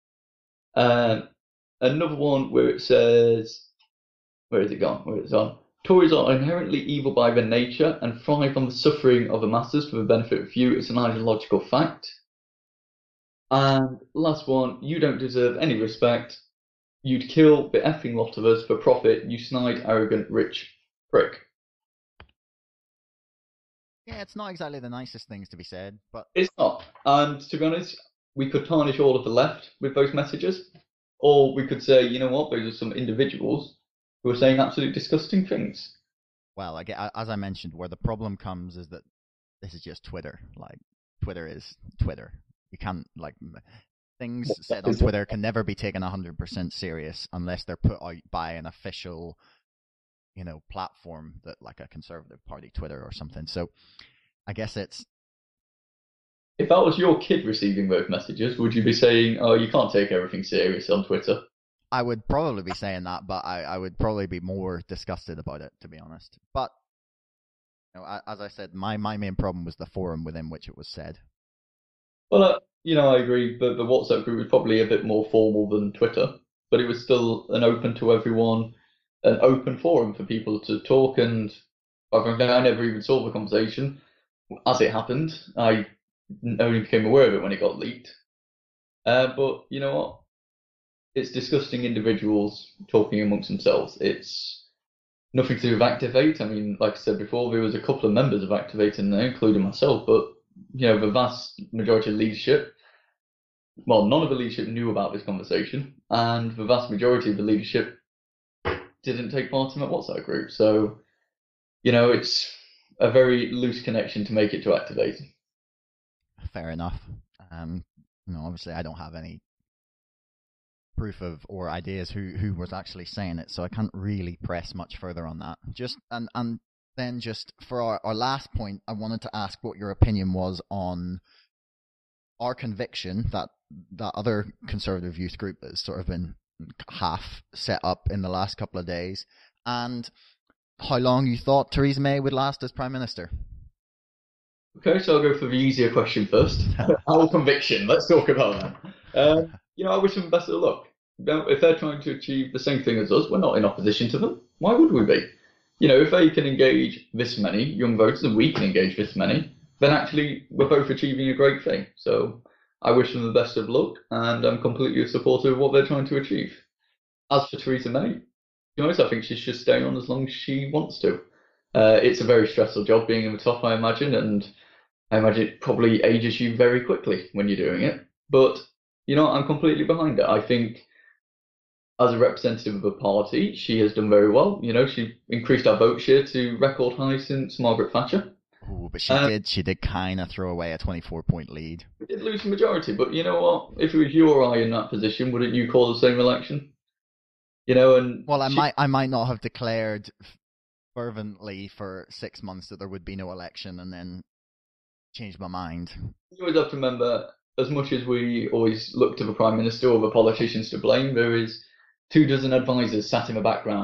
Another one where it says, where is it gone? Where is it on? Tories are inherently evil by their nature and thrive on the suffering of the masses for the benefit of few. It's an ideological fact. And last one, you don't deserve any respect. You'd kill the effing lot of us for profit, you snide, arrogant, rich prick. Yeah, it's not exactly the nicest things to be said, but... It's not. And to be honest, we could tarnish all of the left with those messages. Or we could say, you know what, those are some individuals who are saying absolutely disgusting things. Well, as I mentioned, where the problem comes is that this is just Twitter. Like, Twitter is Twitter. You can't, things said on Twitter can never be taken 100% serious unless they're put out by an official, platform that, like a Conservative Party Twitter or something. So, I guess it's... If that was your kid receiving those messages, would you be saying, oh, you can't take everything serious on Twitter? I would probably be saying that, but I would probably be more disgusted about it, to be honest. But, as I said, my main problem was the forum within which it was said. Well, I agree, but the WhatsApp group was probably a bit more formal than Twitter, but it was still an open to everyone, an open forum for people to talk, and I never even saw the conversation. As it happened, I only became aware of it when it got leaked. But you know what? It's disgusting individuals talking amongst themselves. It's nothing to do with Activate. I mean, like I said before, there was a couple of members of Activate in there, including myself, but the vast majority of leadership, well, none of the leadership knew about this conversation, and the vast majority of the leadership didn't take part in that WhatsApp group. So, it's a very loose connection to make it to Activate. Fair enough. Obviously I don't have any proof of or ideas who was actually saying it, so I can't really press much further on that. Just and then just for our last point, I wanted to ask what your opinion was on our conviction that other Conservative youth group has sort of been half set up in the last couple of days, and how long you thought Theresa May would last as Prime Minister. Okay, so I'll go for the easier question first. Our conviction, let's talk about that. I wish them best of luck. If they're trying to achieve the same thing as us, we're not in opposition to them. Why would we be? If they can engage this many young voters and we can engage this many, then actually we're both achieving a great thing. So I wish them the best of luck, and I'm completely supportive of what they're trying to achieve. As for Theresa May, to be honest, I think she should stay on as long as she wants to. It's a very stressful job being in the top, I imagine, and I imagine it probably ages you very quickly when you're doing it. But, I'm completely behind it. I think as a representative of a party, she has done very well. She increased our vote share to record high since Margaret Thatcher. Oh, but she did kind of throw away a 24-point lead. We did lose the majority, but you know what? If it was you or I in that position, wouldn't you call the same election? And well, I might not have declared fervently for 6 months that there would be no election, and then changed my mind. You always have to remember, as much as we always look to the Prime Minister or the politicians to blame, there is 24 advisors sat in the background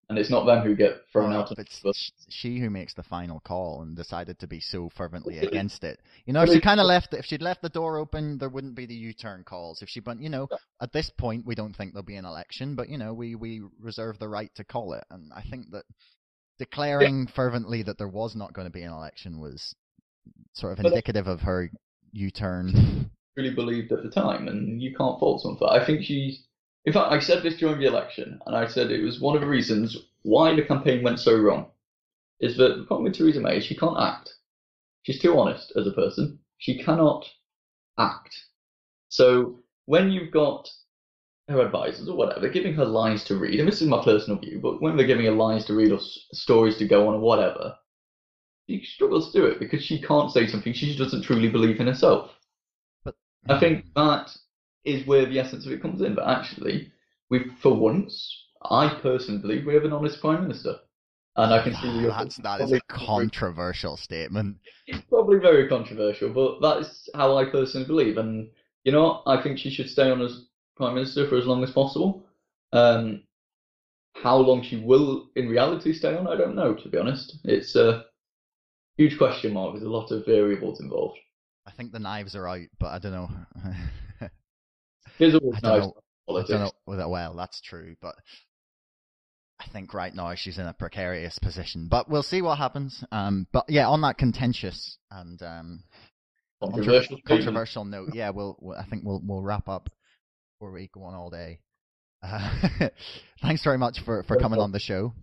and it's not them who get thrown Well, out of it's the bus. she who makes the final call and decided to be so fervently against it. You know, if she kind of if she'd left the door open, there wouldn't be the U-turn calls. If she, but you know, at this point, we don't think there'll be an election, but you know, we reserve the right to call it. And I think that declaring fervently that there was not going to be an election was sort of indicative of her U-turn. Really believed at the time, and you can't fault someone for that. I think in fact, I said this during the election, and I said it was one of the reasons why the campaign went so wrong, is that the problem with Theresa May is she can't act. She's too honest as a person. She cannot act. So when you've got her advisors or whatever, they're giving her lines to read, and this is my personal view, but when they're giving her lines to read or stories to go on or whatever, she struggles to do it because she can't say something she doesn't truly believe in herself. But I think that is where the essence of it comes in. But actually, for once, I personally believe we have an honest Prime Minister. And I can see that is a controversial statement. It's probably very controversial, but that's how I personally believe. And, you know, I think she should stay on as Prime Minister for as long as possible. How long she will, in reality, stay on, I don't know, to be honest. It's a huge question mark. There's a lot of variables involved. I think the knives are out, but I don't know. There's always I knives in politics. don't know. Well, that's true, but I think right now she's in a precarious position. But we'll see what happens. But yeah, on that contentious and controversial note, yeah, I think we'll wrap up before we go on all day. Thanks very much for coming on the show.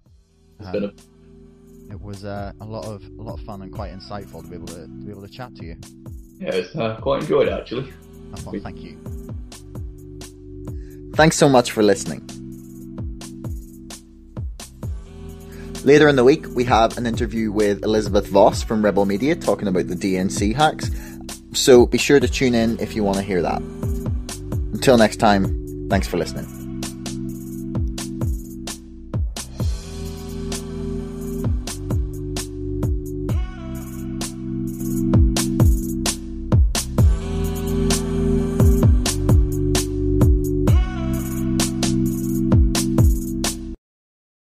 It was a lot of fun and quite insightful to be able to chat to you. Yeah, it's quite enjoyed it, actually. Well, thank you. Thanks so much for listening. Later in the week, we have an interview with Elizabeth Voss from Rebel Media talking about the DNC hacks. So be sure to tune in if you want to hear that. Until next time, thanks for listening.